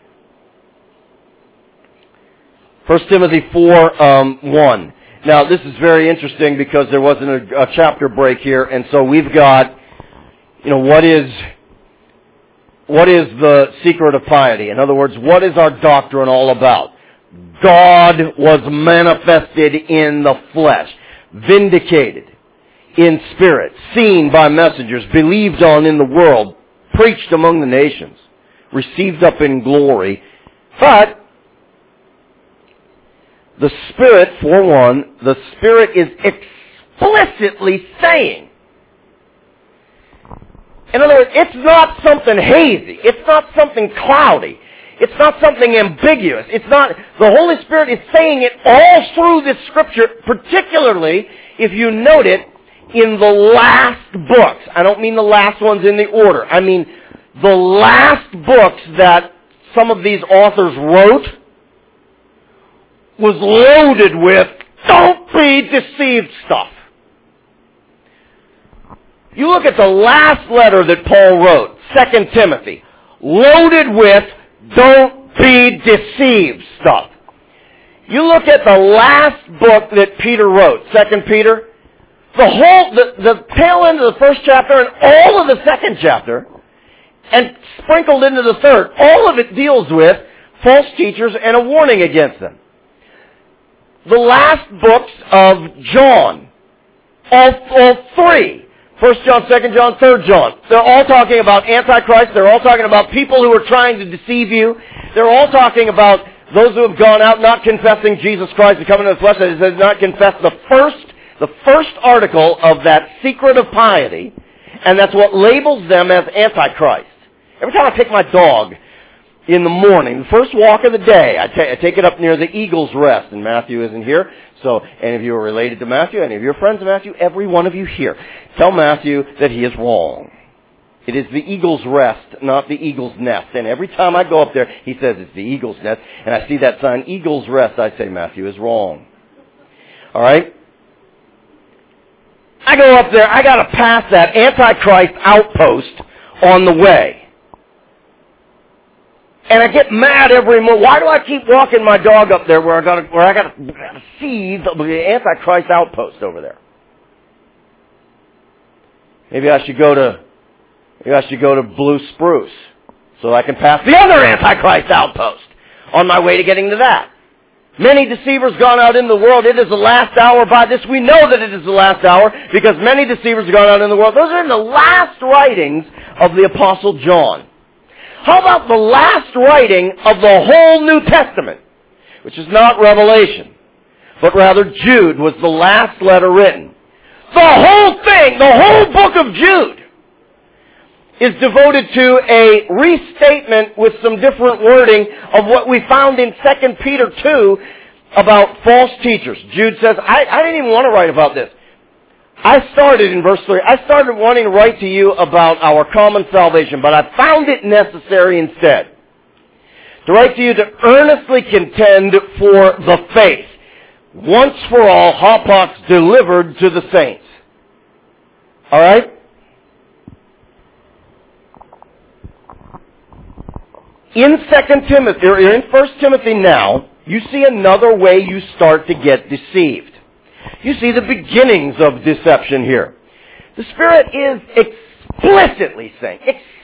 1 Timothy 4, 1. Now, this is very interesting because there wasn't a chapter break here, and so we've got, what is the secret of piety? In other words, what is our doctrine all about? God was manifested in the flesh, vindicated in spirit, seen by messengers, believed on in the world, preached among the nations, received up in glory. But the Spirit, for one, the Spirit is explicitly saying. In other words, it's not something hazy. It's not something cloudy. It's not something ambiguous. It's not, the Holy Spirit is saying it all through this Scripture, particularly if you note it in the last books. I don't mean the last ones in the order. I mean the last books that some of these authors wrote was loaded with don't be deceived stuff. You look at the last letter that Paul wrote, 2 Timothy, loaded with don't be deceived stuff. You look at the last book that Peter wrote, 2 Peter, the tail end of the first chapter and all of the second chapter, and sprinkled into the third, all of it deals with false teachers and a warning against them. The last books of John, all three, 1 John, 2 John, 3 John, they're all talking about Antichrist. They're all talking about people who are trying to deceive you. They're all talking about those who have gone out not confessing Jesus Christ and coming to the flesh, that is, not confess the first article of that secret of piety, and that's what labels them as Antichrist. Every time I take my dog in the morning, the first walk of the day, I take it up near the Eagle's Rest, and Matthew isn't here, so any of you are related to Matthew, any of your friends of Matthew, every one of you here, tell Matthew that he is wrong. It is the Eagle's Rest, not the Eagle's Nest. And every time I go up there, he says it's the Eagle's Nest, and I see that sign, Eagle's Rest, I say Matthew is wrong. All right? I go up there, I got to pass that Antichrist outpost on the way. And I get mad every morning. Why do I keep walking my dog up there where I got to see the Antichrist outpost over there? Maybe I should go to Blue Spruce so I can pass the other Antichrist outpost on my way to getting to that. Many deceivers gone out in the world. It is the last hour. By this we know that it is the last hour because many deceivers have gone out in the world. Those are in the last writings of the Apostle John. How about the last writing of the whole New Testament, which is not Revelation, but rather Jude was the last letter written. The whole thing, the whole book of Jude, is devoted to a restatement with some different wording of what we found in 2 Peter 2 about false teachers. Jude says, I didn't even want to write about this. I started in verse 3, I started wanting to write to you about our common salvation, but I found it necessary instead to write to you to earnestly contend for the faith, once for all, hapax, delivered to the saints. All right? In 2 Timothy, or in 1 Timothy now, you see another way you start to get deceived. You see the beginnings of deception here. The Spirit is explicitly saying,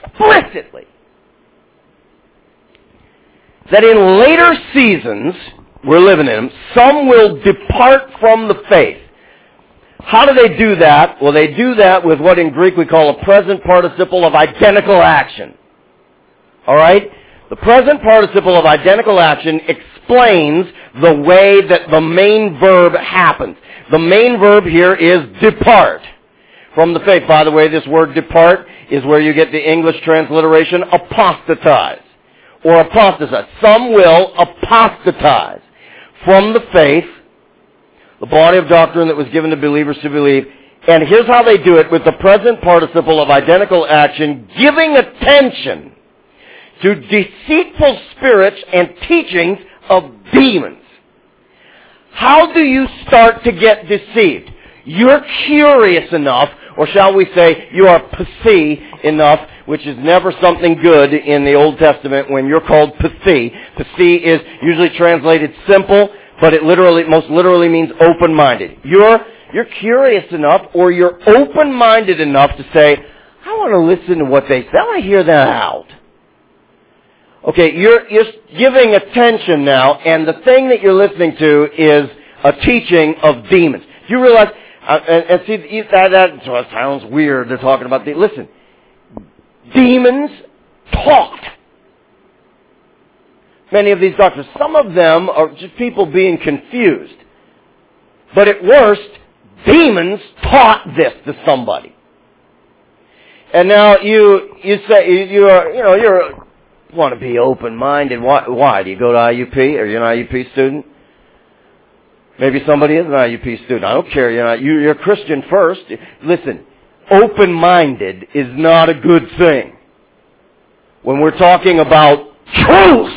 that in later seasons, we're living in them, some will depart from the faith. How do they do that? Well, they do that with what in Greek we call a present participle of identical action. All right? The present participle of identical action explains the way that the main verb happens. The main verb here is depart from the faith. By the way, this word depart is where you get the English transliteration apostatize or apostatize. Some will apostatize from the faith, the body of doctrine that was given to believers to believe. And here's how they do it with the present participle of identical action, giving attention to deceitful spirits and teachings of demons. How do you start to get deceived? You're curious enough, or shall we say, you are pathé enough, which is never something good in the Old Testament when you're called pathé. Pathé is usually translated simple, but it most literally means open-minded. You're curious enough, or you're open-minded enough to say, I want to listen to what they say. I want to hear that out. Okay, you're giving attention now, and the thing that you're listening to is a teaching of demons. Do you realize, and see, that sounds weird, they're talking about, listen, demons taught. Many of these doctors, some of them are just people being confused. But at worst, demons taught this to somebody. And now you say, you want to be open-minded. Why? Do you go to IUP? Are you an IUP student? Maybe somebody is an IUP student. I don't care. You're a Christian first. Listen, open-minded is not a good thing. When we're talking about truth.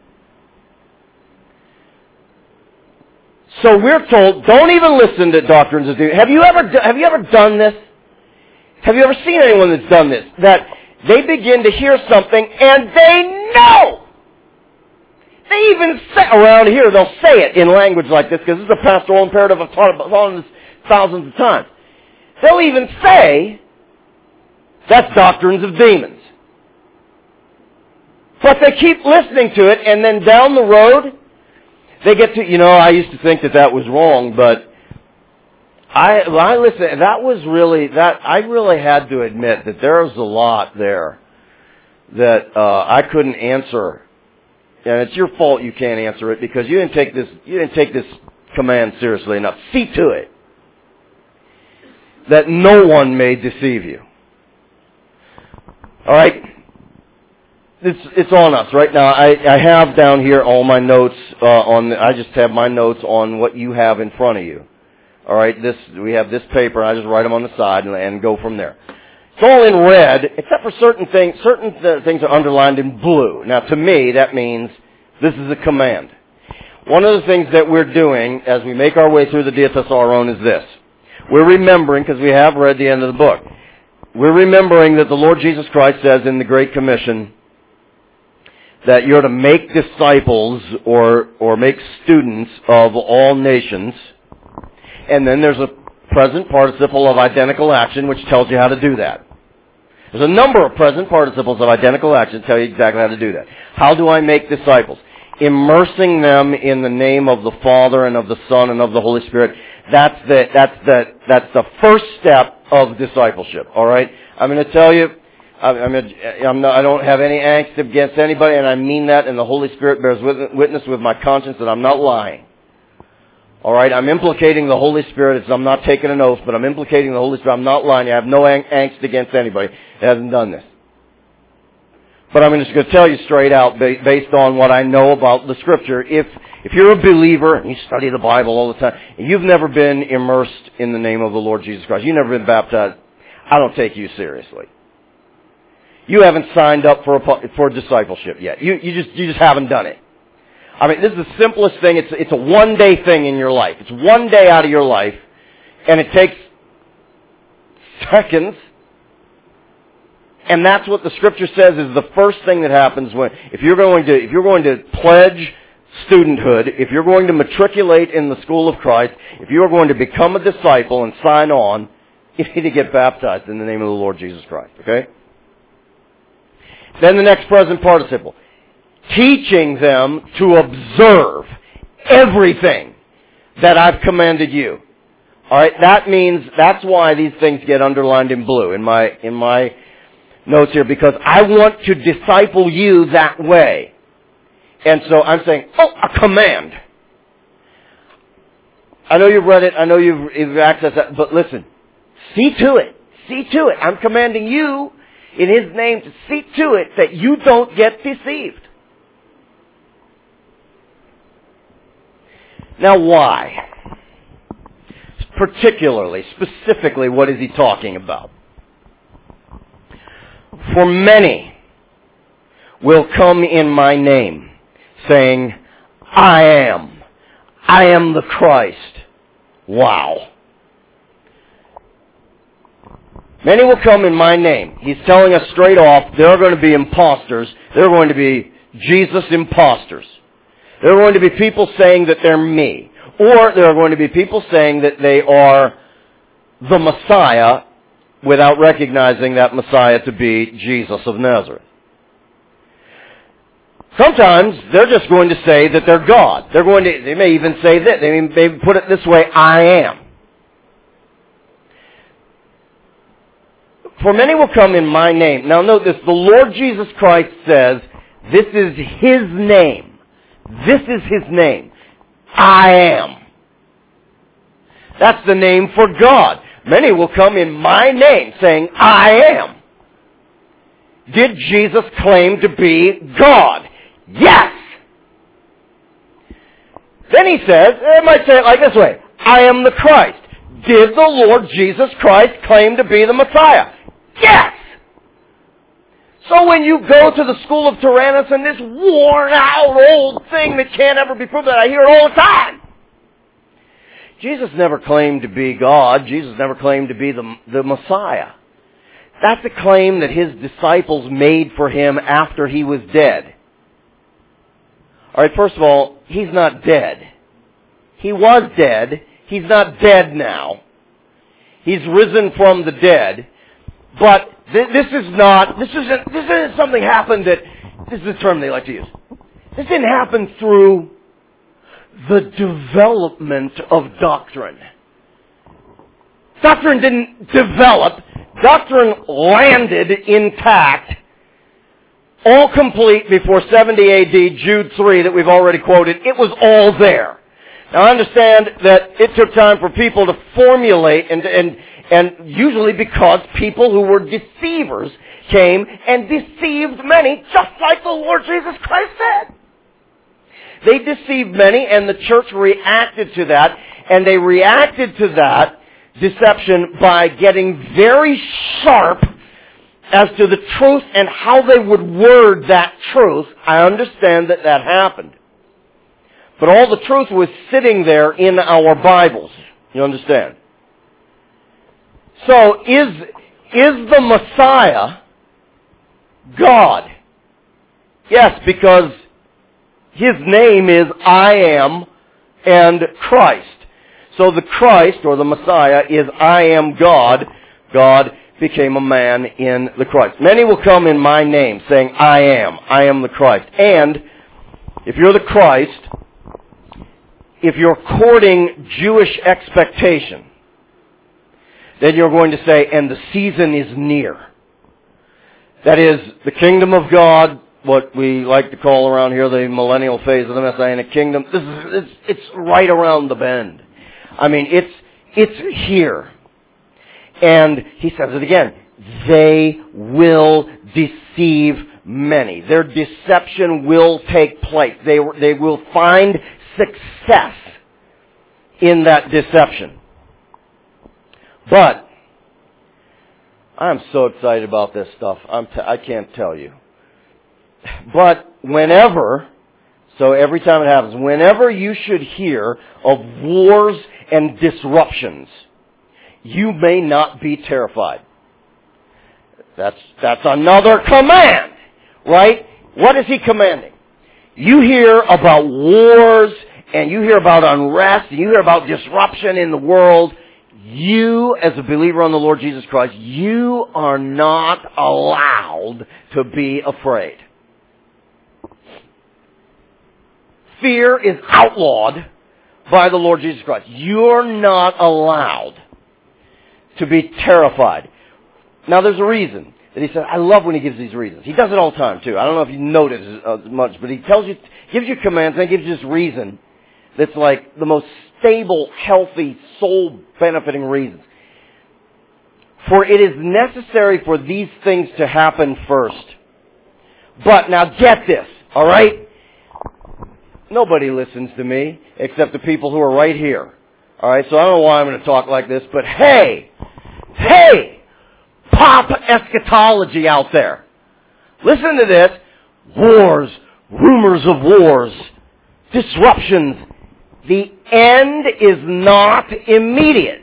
So we're told, don't even listen to doctrines of demons. Have you ever done this? Have you ever seen anyone that's done this? That they begin to hear something and they know. They even say, around here, they'll say it in language like this, because this is a pastoral imperative. I've taught about this thousands of times. They'll even say, that's doctrines of demons. But they keep listening to it, and then down the road, they get to, I used to think that was wrong, but I listened, I really had to admit that there was a lot there that I couldn't answer. And it's your fault you can't answer it, because you didn't take this command seriously enough. See to it that no one may deceive you. All right? It's on us right now. I have down here all my notes I just have my notes on what you have in front of you. All right, we have this paper. I just write them on the side and go from there. It's all in red, except for certain things. Certain things are underlined in blue. Now, to me, that means this is a command. One of the things that we're doing as we make our way through the Dia Thesaurone is this. We're remembering, because we have read the end of the book, we're remembering that the Lord Jesus Christ says in the Great Commission that you're to make disciples or make students of all nations. And then there's a present participle of identical action which tells you how to do that. There's a number of present participles of identical action that tell you exactly how to do that. How do I make disciples? Immersing them in the name of the Father and of the Son and of the Holy Spirit. That's the first step of discipleship. All right? I'm going to tell you, I don't have any angst against anybody, and I mean that, and the Holy Spirit bears witness with my conscience that I'm not lying. All right, I'm implicating the Holy Spirit. I'm not taking an oath, but I'm implicating the Holy Spirit. I'm not lying. I have no angst against anybody that hasn't done this. But I'm just going to tell you straight out, based on what I know about the Scripture, if you're a believer and you study the Bible all the time, and you've never been immersed in the name of the Lord Jesus Christ, you've never been baptized, I don't take you seriously. You haven't signed up for discipleship yet. You just haven't done it. I mean, this is the simplest thing. It's a one-day thing in your life. It's one day out of your life, and it takes seconds. And that's what the Scripture says is the first thing that happens if you're going to pledge studenthood, if you're going to matriculate in the school of Christ, if you're going to become a disciple and sign on, you need to get baptized in the name of the Lord Jesus Christ. Okay? Then the next present participle. Teaching them to observe everything that I've commanded you. All right, that's why these things get underlined in blue. In my notes here because I want to disciple you that way. And so I'm saying, a command. I know you've read it. I know you've accessed that. But listen, see to it. See to it. I'm commanding you in His name to see to it that you don't get deceived. Now why? Particularly, specifically, what is He talking about? For many will come in my name, saying, I am the Christ. Wow. Many will come in my name. He's telling us straight off, there are going to be imposters. There are going to be Jesus imposters. There are going to be people saying that they're me. Or there are going to be people saying that they are the Messiah without recognizing that Messiah to be Jesus of Nazareth. Sometimes they're just going to say that they're God. They may even say this. They may put it this way, I am. For many will come in my name. Now note this, the Lord Jesus Christ says, this is His name. This is His name. I am. That's the name for God. Many will come in my name saying, I am. Did Jesus claim to be God? Yes! Then he says, they might say it like this way, I am the Christ. Did the Lord Jesus Christ claim to be the Messiah? Yes! So when you go to the school of Tyrannus and this worn out old thing that can't ever be proved, that I hear it all the time. Jesus never claimed to be God. Jesus never claimed to be the Messiah. That's a claim that His disciples made for Him after He was dead. Alright, first of all, He's not dead. He was dead. He's not dead now. He's risen from the dead. But this isn't something happened that, this is a term they like to use. This didn't happen through the development of doctrine. Doctrine didn't develop. Doctrine landed intact, all complete before 70 AD, Jude 3 that we've already quoted. It was all there. Now I understand that it took time for people to formulate and usually because people who were deceivers came and deceived many, just like the Lord Jesus Christ said. They deceived many, and the church reacted to that, and they reacted to that deception by getting very sharp as to the truth and how they would word that truth. I understand that happened. But all the truth was sitting there in our Bibles. You understand? So, is the Messiah God? Yes, because His name is I am and Christ. So the Christ, or the Messiah, is I am God. God became a man in the Christ. Many will come in my name saying, I am the Christ. And if you're the Christ, if you're courting Jewish expectation, then you're going to say, and the season is near. That is, the kingdom of God, what we like to call around here the millennial phase of the Messianic kingdom, it's right around the bend. I mean, it's here. And he says it again, they will deceive many. Their deception will take place. They will find success in that deception. But I'm so excited about this stuff. I can't tell you. But so every time it happens, whenever you should hear of wars and disruptions, you may not be terrified. That's another command, right? What is He commanding? You hear about wars, and you hear about unrest, and you hear about disruption in the world. You, as a believer in the Lord Jesus Christ, you are not allowed to be afraid. Fear is outlawed by the Lord Jesus Christ. You're not allowed to be terrified. Now there's a reason. that he said, I love when he gives these reasons. He does it all the time, too. I don't know if you notice as much, but he gives you commands, and then gives you this reason that's like the most stable, healthy, soul-benefiting reasons. For it is necessary for these things to happen first. But, now get this, all right? Nobody listens to me except the people who are right here. All right, so I don't know why I'm going to talk like this, but hey, pop eschatology out there. Listen to this. Wars, rumors of wars, disruptions. The end is not immediate.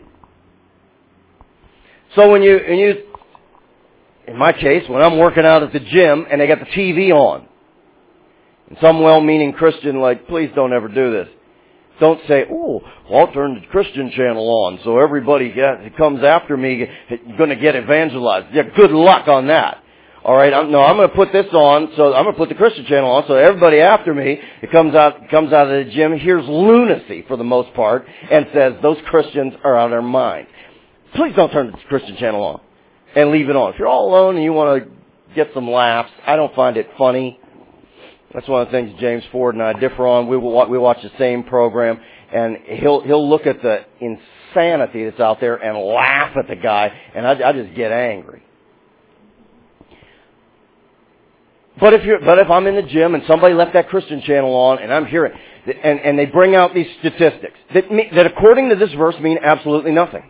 So when you, in my case, when I'm working out at the gym and they got the TV on, and some well-meaning Christian like, please don't ever do this. Don't say, oh, I'll turn the Christian channel on so everybody who comes after me is going to get evangelized. Yeah, good luck on that. All right, I'm going to put this on, so I'm going to put the Christian channel on, so everybody after me, it comes out of the gym, hears lunacy for the most part, and says those Christians are out of their mind. Please don't turn the Christian channel on and leave it on. If you're all alone and you want to get some laughs, I don't find it funny. That's one of the things James Ford and I differ on. We watch the same program, and he'll look at the insanity that's out there and laugh at the guy, and I just get angry. But if I'm in the gym and somebody left that Christian channel on, and I'm hearing, and they bring out these statistics that according to this verse mean absolutely nothing.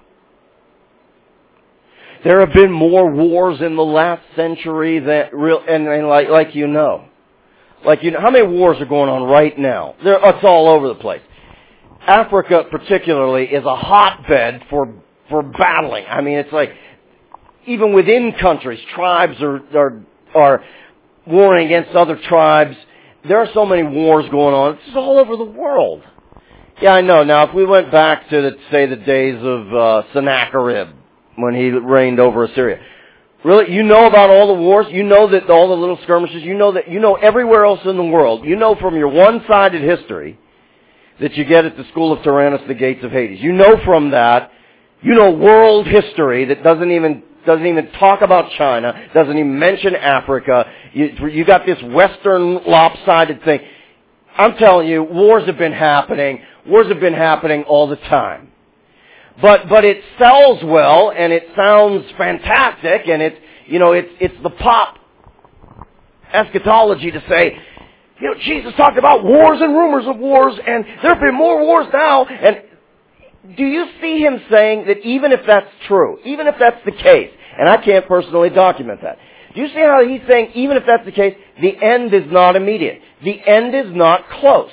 There have been more wars in the last century than like you know. Like, you know, how many wars are going on right now? It's all over the place. Africa, particularly, is a hotbed for battling. I mean, it's like, even within countries, tribes are warring against other tribes. There are so many wars going on. It's all over the world. Yeah, I know. Now, if we went back to, the days of Sennacherib, when he reigned over Assyria, really, you know about all the wars? You know that all the little skirmishes? You know everywhere else in the world. You know from your one-sided history that you get at the school of Tyrannus, the gates of Hades. You know from that, you know world history that doesn't even talk about China, doesn't even mention Africa. You got this Western lopsided thing. I'm telling you, wars have been happening. Wars have been happening all the time. But it sells well, and it sounds fantastic, and it's the pop eschatology to say, Jesus talked about wars and rumors of wars, and there have been more wars now. And do you see him saying that even if that's true, even if that's the case, and I can't personally document that, do you see how he's saying even if that's the case, the end is not immediate, the end is not close?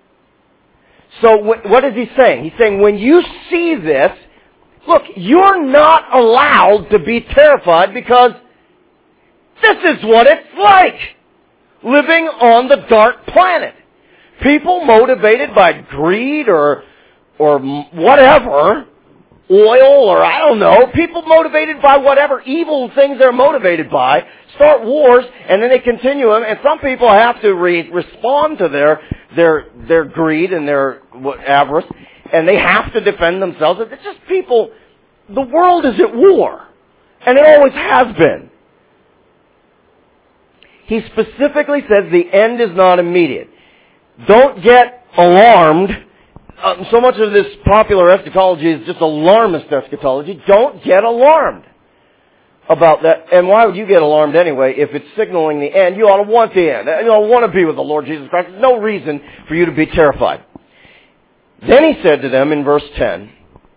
So what is he saying? He's saying when you see this, look, you're not allowed to be terrified because this is what it's like living on the dark planet. People motivated by greed or whatever, oil or I don't know, people motivated by whatever evil things they're motivated by, start wars, and then they continue them, and some people have to respond to their greed and their avarice, and they have to defend themselves. It's just people, the world is at war, and it always has been. He specifically says the end is not immediate. Don't get alarmed. So much of this popular eschatology is just alarmist eschatology. Don't get alarmed about that. And why would you get alarmed anyway if it's signaling the end? You ought to want the end. You ought to want to be with the Lord Jesus Christ. There's no reason for you to be terrified. Then he said to them in verse 10,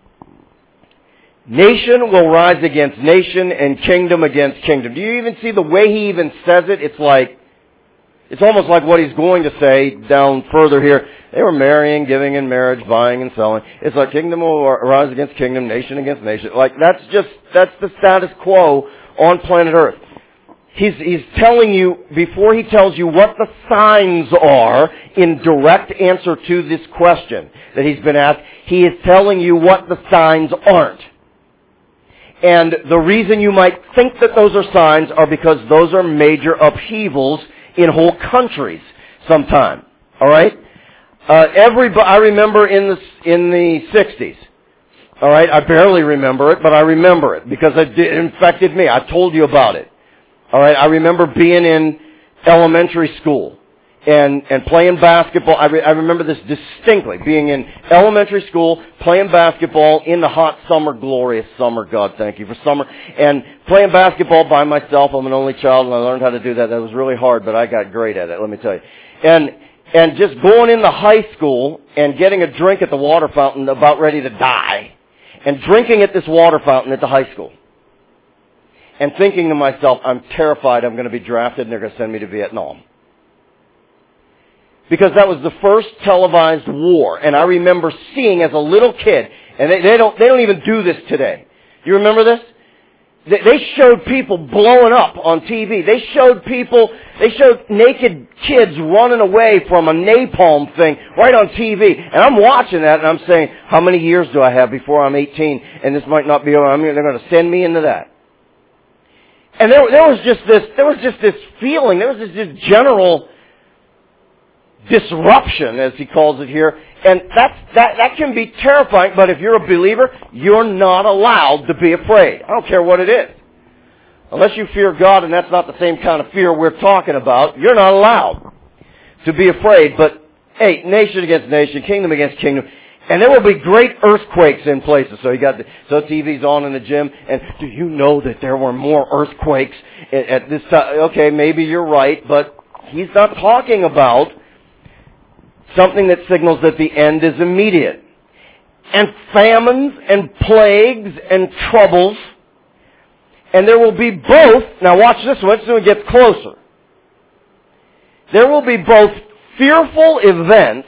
nation will rise against nation and kingdom against kingdom. Do you even see the way he even says it? It's almost like what he's going to say down further here. They were marrying, giving in marriage, buying and selling. It's like kingdom will rise against kingdom, nation against nation. Like that's the status quo on planet Earth. He's telling you, before he tells you what the signs are in direct answer to this question that he's been asked, he is telling you what the signs aren't. And the reason you might think that those are signs are because those are major upheavals in whole countries sometime. All right? I remember in the 60s. All right? I barely remember it, but I remember it because it infected me. I told you about it. All right, I remember being in elementary school and playing basketball. I remember this distinctly, being in elementary school, playing basketball in the hot summer, glorious summer. God, thank you for summer. And playing basketball by myself. I'm an only child, and I learned how to do that. That was really hard, but I got great at it, let me tell you. And just going into high school and getting a drink at the water fountain about ready to die, and drinking at this water fountain at the high school. And thinking to myself, I'm terrified I'm going to be drafted and they're going to send me to Vietnam. Because that was the first televised war. And I remember seeing as a little kid, and they don't even do this today. You remember this? They showed people blowing up on TV. They showed naked kids running away from a napalm thing right on TV. And I'm watching that and I'm saying, how many years do I have before I'm 18 and this might not be over? They're going to send me into that. And there was just this feeling, there was this general disruption, as he calls it here, and that can be terrifying, but if you're a believer, you're not allowed to be afraid. I don't care what it is. Unless you fear God, and that's not the same kind of fear we're talking about, you're not allowed to be afraid. But, hey, nation against nation, kingdom against kingdom, and there will be great earthquakes in places. So so TV's on in the gym, and do you know that there were more earthquakes at this time? Okay, maybe you're right, but he's not talking about something that signals that the end is immediate. And famines and plagues and troubles. And there will be both, now watch this one so it gets closer. There will be both fearful events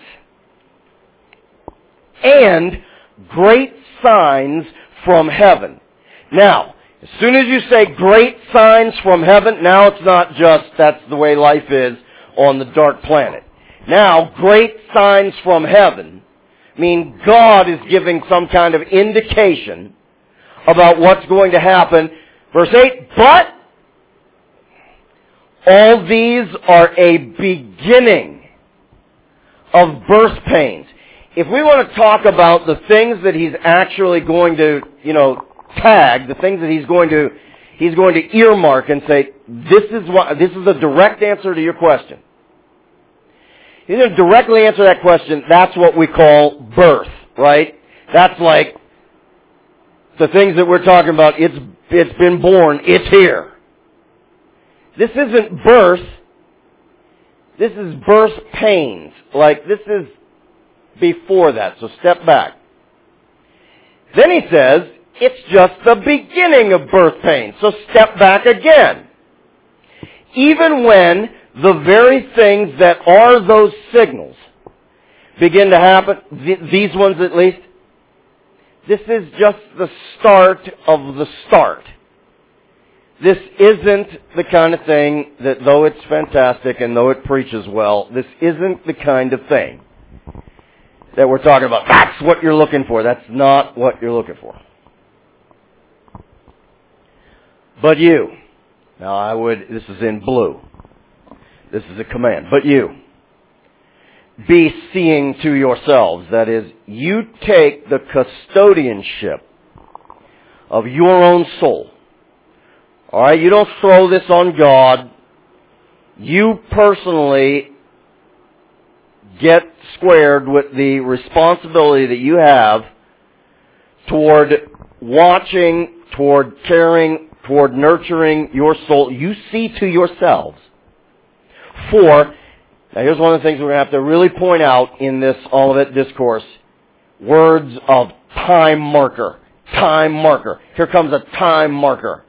and great signs from heaven. Now, as soon as you say great signs from heaven, now it's not just that's the way life is on the dark planet. Now, great signs from heaven mean God is giving some kind of indication about what's going to happen. Verse 8, but all these are a beginning of birth pains. If we want to talk about the things that he's actually going to, tag, the things that he's going to earmark and say, this is a direct answer to your question. He's going to directly answer that question. That's what we call birth, right? That's like the things that we're talking about. It's been born. It's here. This isn't birth. This is birth pains. Like this is before that. So step back. Then he says, it's just the beginning of birth pains. So step back again. Even when the very things that are those signals begin to happen, these ones at least, this is just the start of the start. This isn't the kind of thing that, though it's fantastic and though it preaches well, this isn't the kind of thing that we're talking about. That's what you're looking for. That's not what you're looking for. But you, this is in blue. This is a command. But you, be seeing to yourselves. That is, you take the custodianship of your own soul. Alright, you don't throw this on God. You personally get squared with the responsibility that you have toward watching, toward caring, toward nurturing your soul. You see to yourselves. For, now here's one of the things we're going to have to really point out in this Olivet discourse. Words of time marker. Time marker. Here comes a time marker.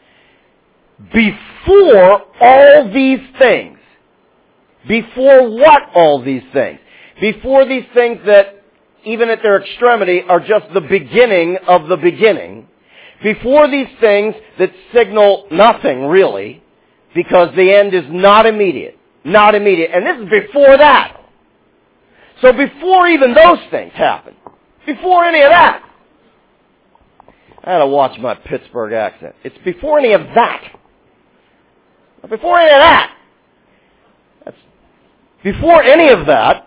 Before all these things. Before what all these things? Before these things that, even at their extremity, are just the beginning of the beginning. Before these things that signal nothing, really, because the end is not immediate. Not immediate. And this is before that. So before even those things happen, before any of that, I had to watch my Pittsburgh accent. It's before any of that. Before any of that. Before any of that.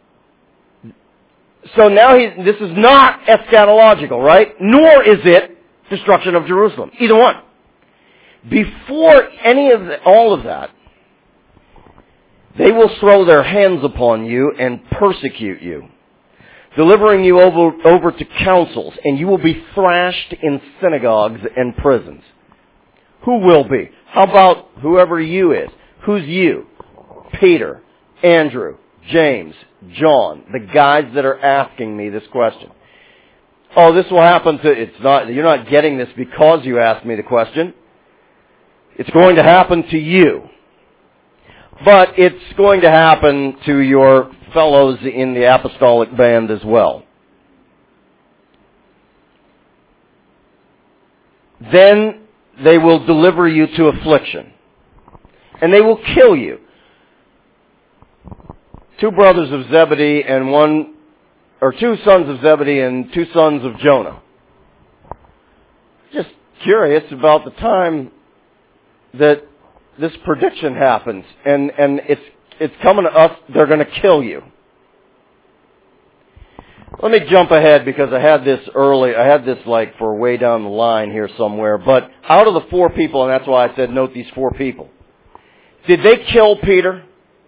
So now this is not eschatological, right? Nor is it destruction of Jerusalem. Either one. Before all of that, they will throw their hands upon you and persecute you, delivering you over to councils, and you will be thrashed in synagogues and prisons. Who will be? How about whoever you is? Who's you? Peter, Andrew, James, John, the guys that are asking me this question. Oh, this will happen you're not getting this because you asked me the question. It's going to happen to you. But it's going to happen to your fellows in the apostolic band as well. Then they will deliver you to affliction. And they will kill you. 2 brothers of Zebedee and 2 sons of Zebedee and 2 sons of Jonah. Just curious about the time that this prediction happens, and it's coming to us. They're going to kill you. Let me jump ahead because I had this early. I had this for way down the line here somewhere. But out of the 4 people, and that's why I said note these 4 people. Did they kill Peter?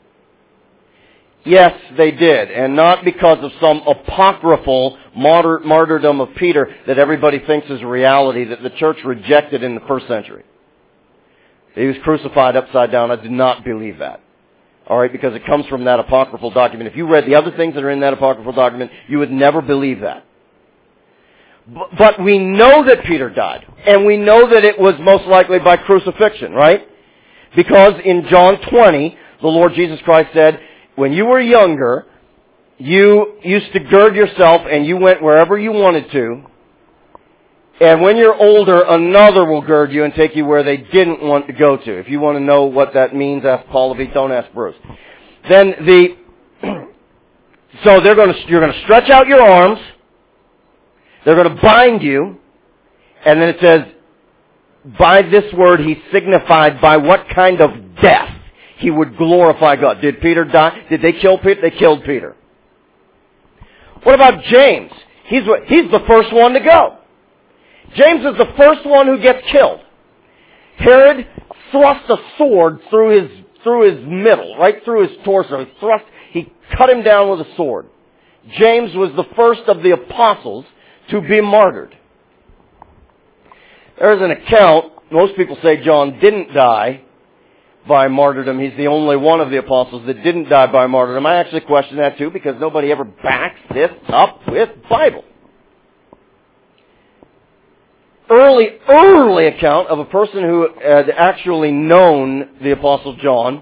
Yes, they did. And not because of some apocryphal martyrdom of Peter that everybody thinks is a reality that the church rejected in the first century. He was crucified upside down. I do not believe that. All right, because it comes from that apocryphal document. If you read the other things that are in that apocryphal document, you would never believe that. But we know that Peter died. And we know that it was most likely by crucifixion, right? Because in John 20, the Lord Jesus Christ said, when you were younger, you used to gird yourself and you went wherever you wanted to. And when you're older, another will gird you and take you where they didn't want to go to. If you want to know what that means, ask Paul Levite, don't ask Bruce. Then so you're going to stretch out your arms. They're going to bind you. And then it says, by this word he signified by what kind of death he would glorify God. Did Peter die? Did they kill Peter? They killed Peter. What about James? He's the first one to go. James is the first one who gets killed. Herod thrust a sword through his middle, right through his torso. He cut him down with a sword. James was the first of the apostles to be martyred. There's an account, most people say John didn't die by martyrdom. He's the only one of the apostles that didn't die by martyrdom. I actually question that too because nobody ever backs this up with Bible. Early account of a person who had actually known the Apostle John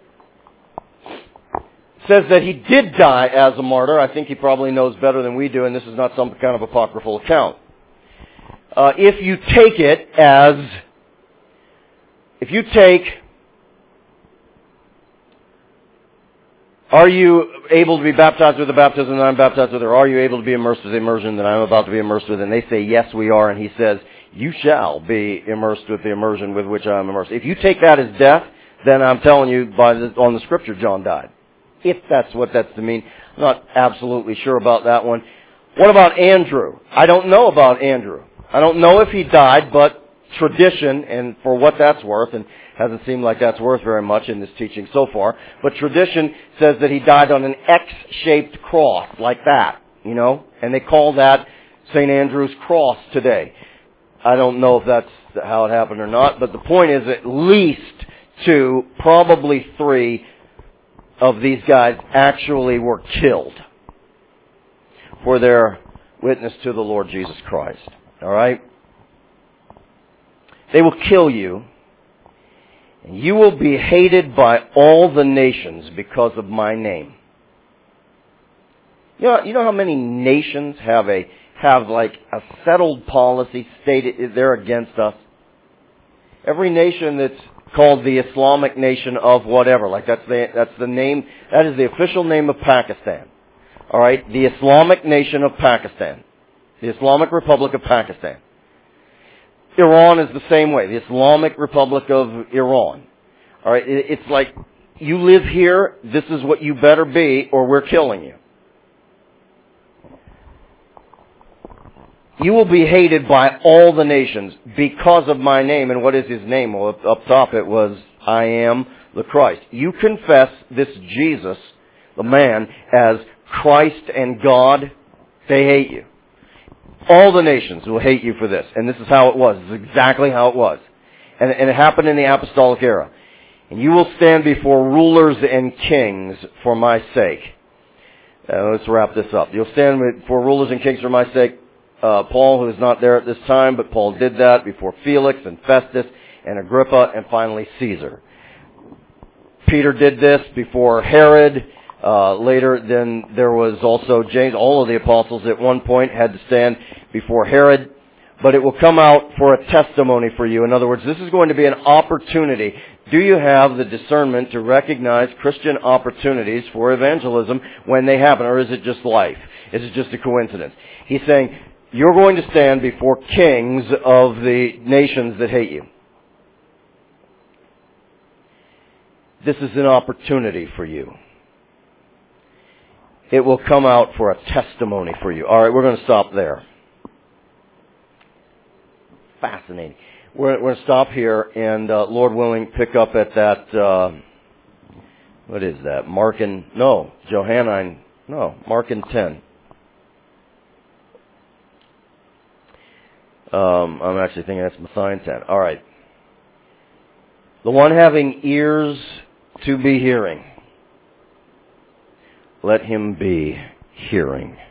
says that he did die as a martyr. I think he probably knows better than we do, and this is not some kind of apocryphal account. If you take, are you able to be baptized with the baptism that I'm baptized with, or are you able to be immersed with the immersion that I'm about to be immersed with? And they say, yes, we are. And he says, you shall be immersed with the immersion with which I am immersed. If you take that as death, then I'm telling you on the scripture, John died. If that's what that's to mean. I'm not absolutely sure about that one. What about Andrew? I don't know about Andrew. I don't know if he died, but tradition, and for what that's worth, and hasn't seemed like that's worth very much in this teaching so far, but tradition says that he died on an X-shaped cross, like that, and they call that St. Andrew's Cross today. I don't know if that's how it happened or not, but the point is at least 2, probably 3 of these guys actually were killed for their witness to the Lord Jesus Christ. All right? They will kill you, and you will be hated by all the nations because of my name. You know how many nations have a settled policy stated they're against us? Every nation that's called the Islamic nation of whatever, that's the name, that is the official name of Pakistan. All right, the Islamic nation of Pakistan, the Islamic Republic of Pakistan. Iran is the same way, the Islamic Republic of Iran. All right, it's like you live here, this is what you better be, or we're killing you. You will be hated by all the nations because of my name. And what is his name? Well, up top it was, I am the Christ. You confess this Jesus, the man, as Christ and God, they hate you. All the nations will hate you for this. And this is how it was. This is exactly how it was. And it happened in the apostolic era. And you will stand before rulers and kings for my sake. Let's wrap this up. You'll stand before rulers and kings for my sake. Paul, who is not there at this time, but Paul did that before Felix and Festus and Agrippa and finally Caesar. Peter did this before Herod. Later, then there was also James. All of the apostles at one point had to stand before Herod. But it will come out for a testimony for you. In other words, this is going to be an opportunity. Do you have the discernment to recognize Christian opportunities for evangelism when they happen? Or is it just life? Is it just a coincidence? He's saying, you're going to stand before kings of the nations that hate you. This is an opportunity for you. It will come out for a testimony for you. All right, we're going to stop there. Fascinating. We're going to stop here and, Lord willing, pick up at that, what is that? Mark and 10. I'm actually thinking that's Matthew 10. All right. The one having ears to be hearing, let him be hearing.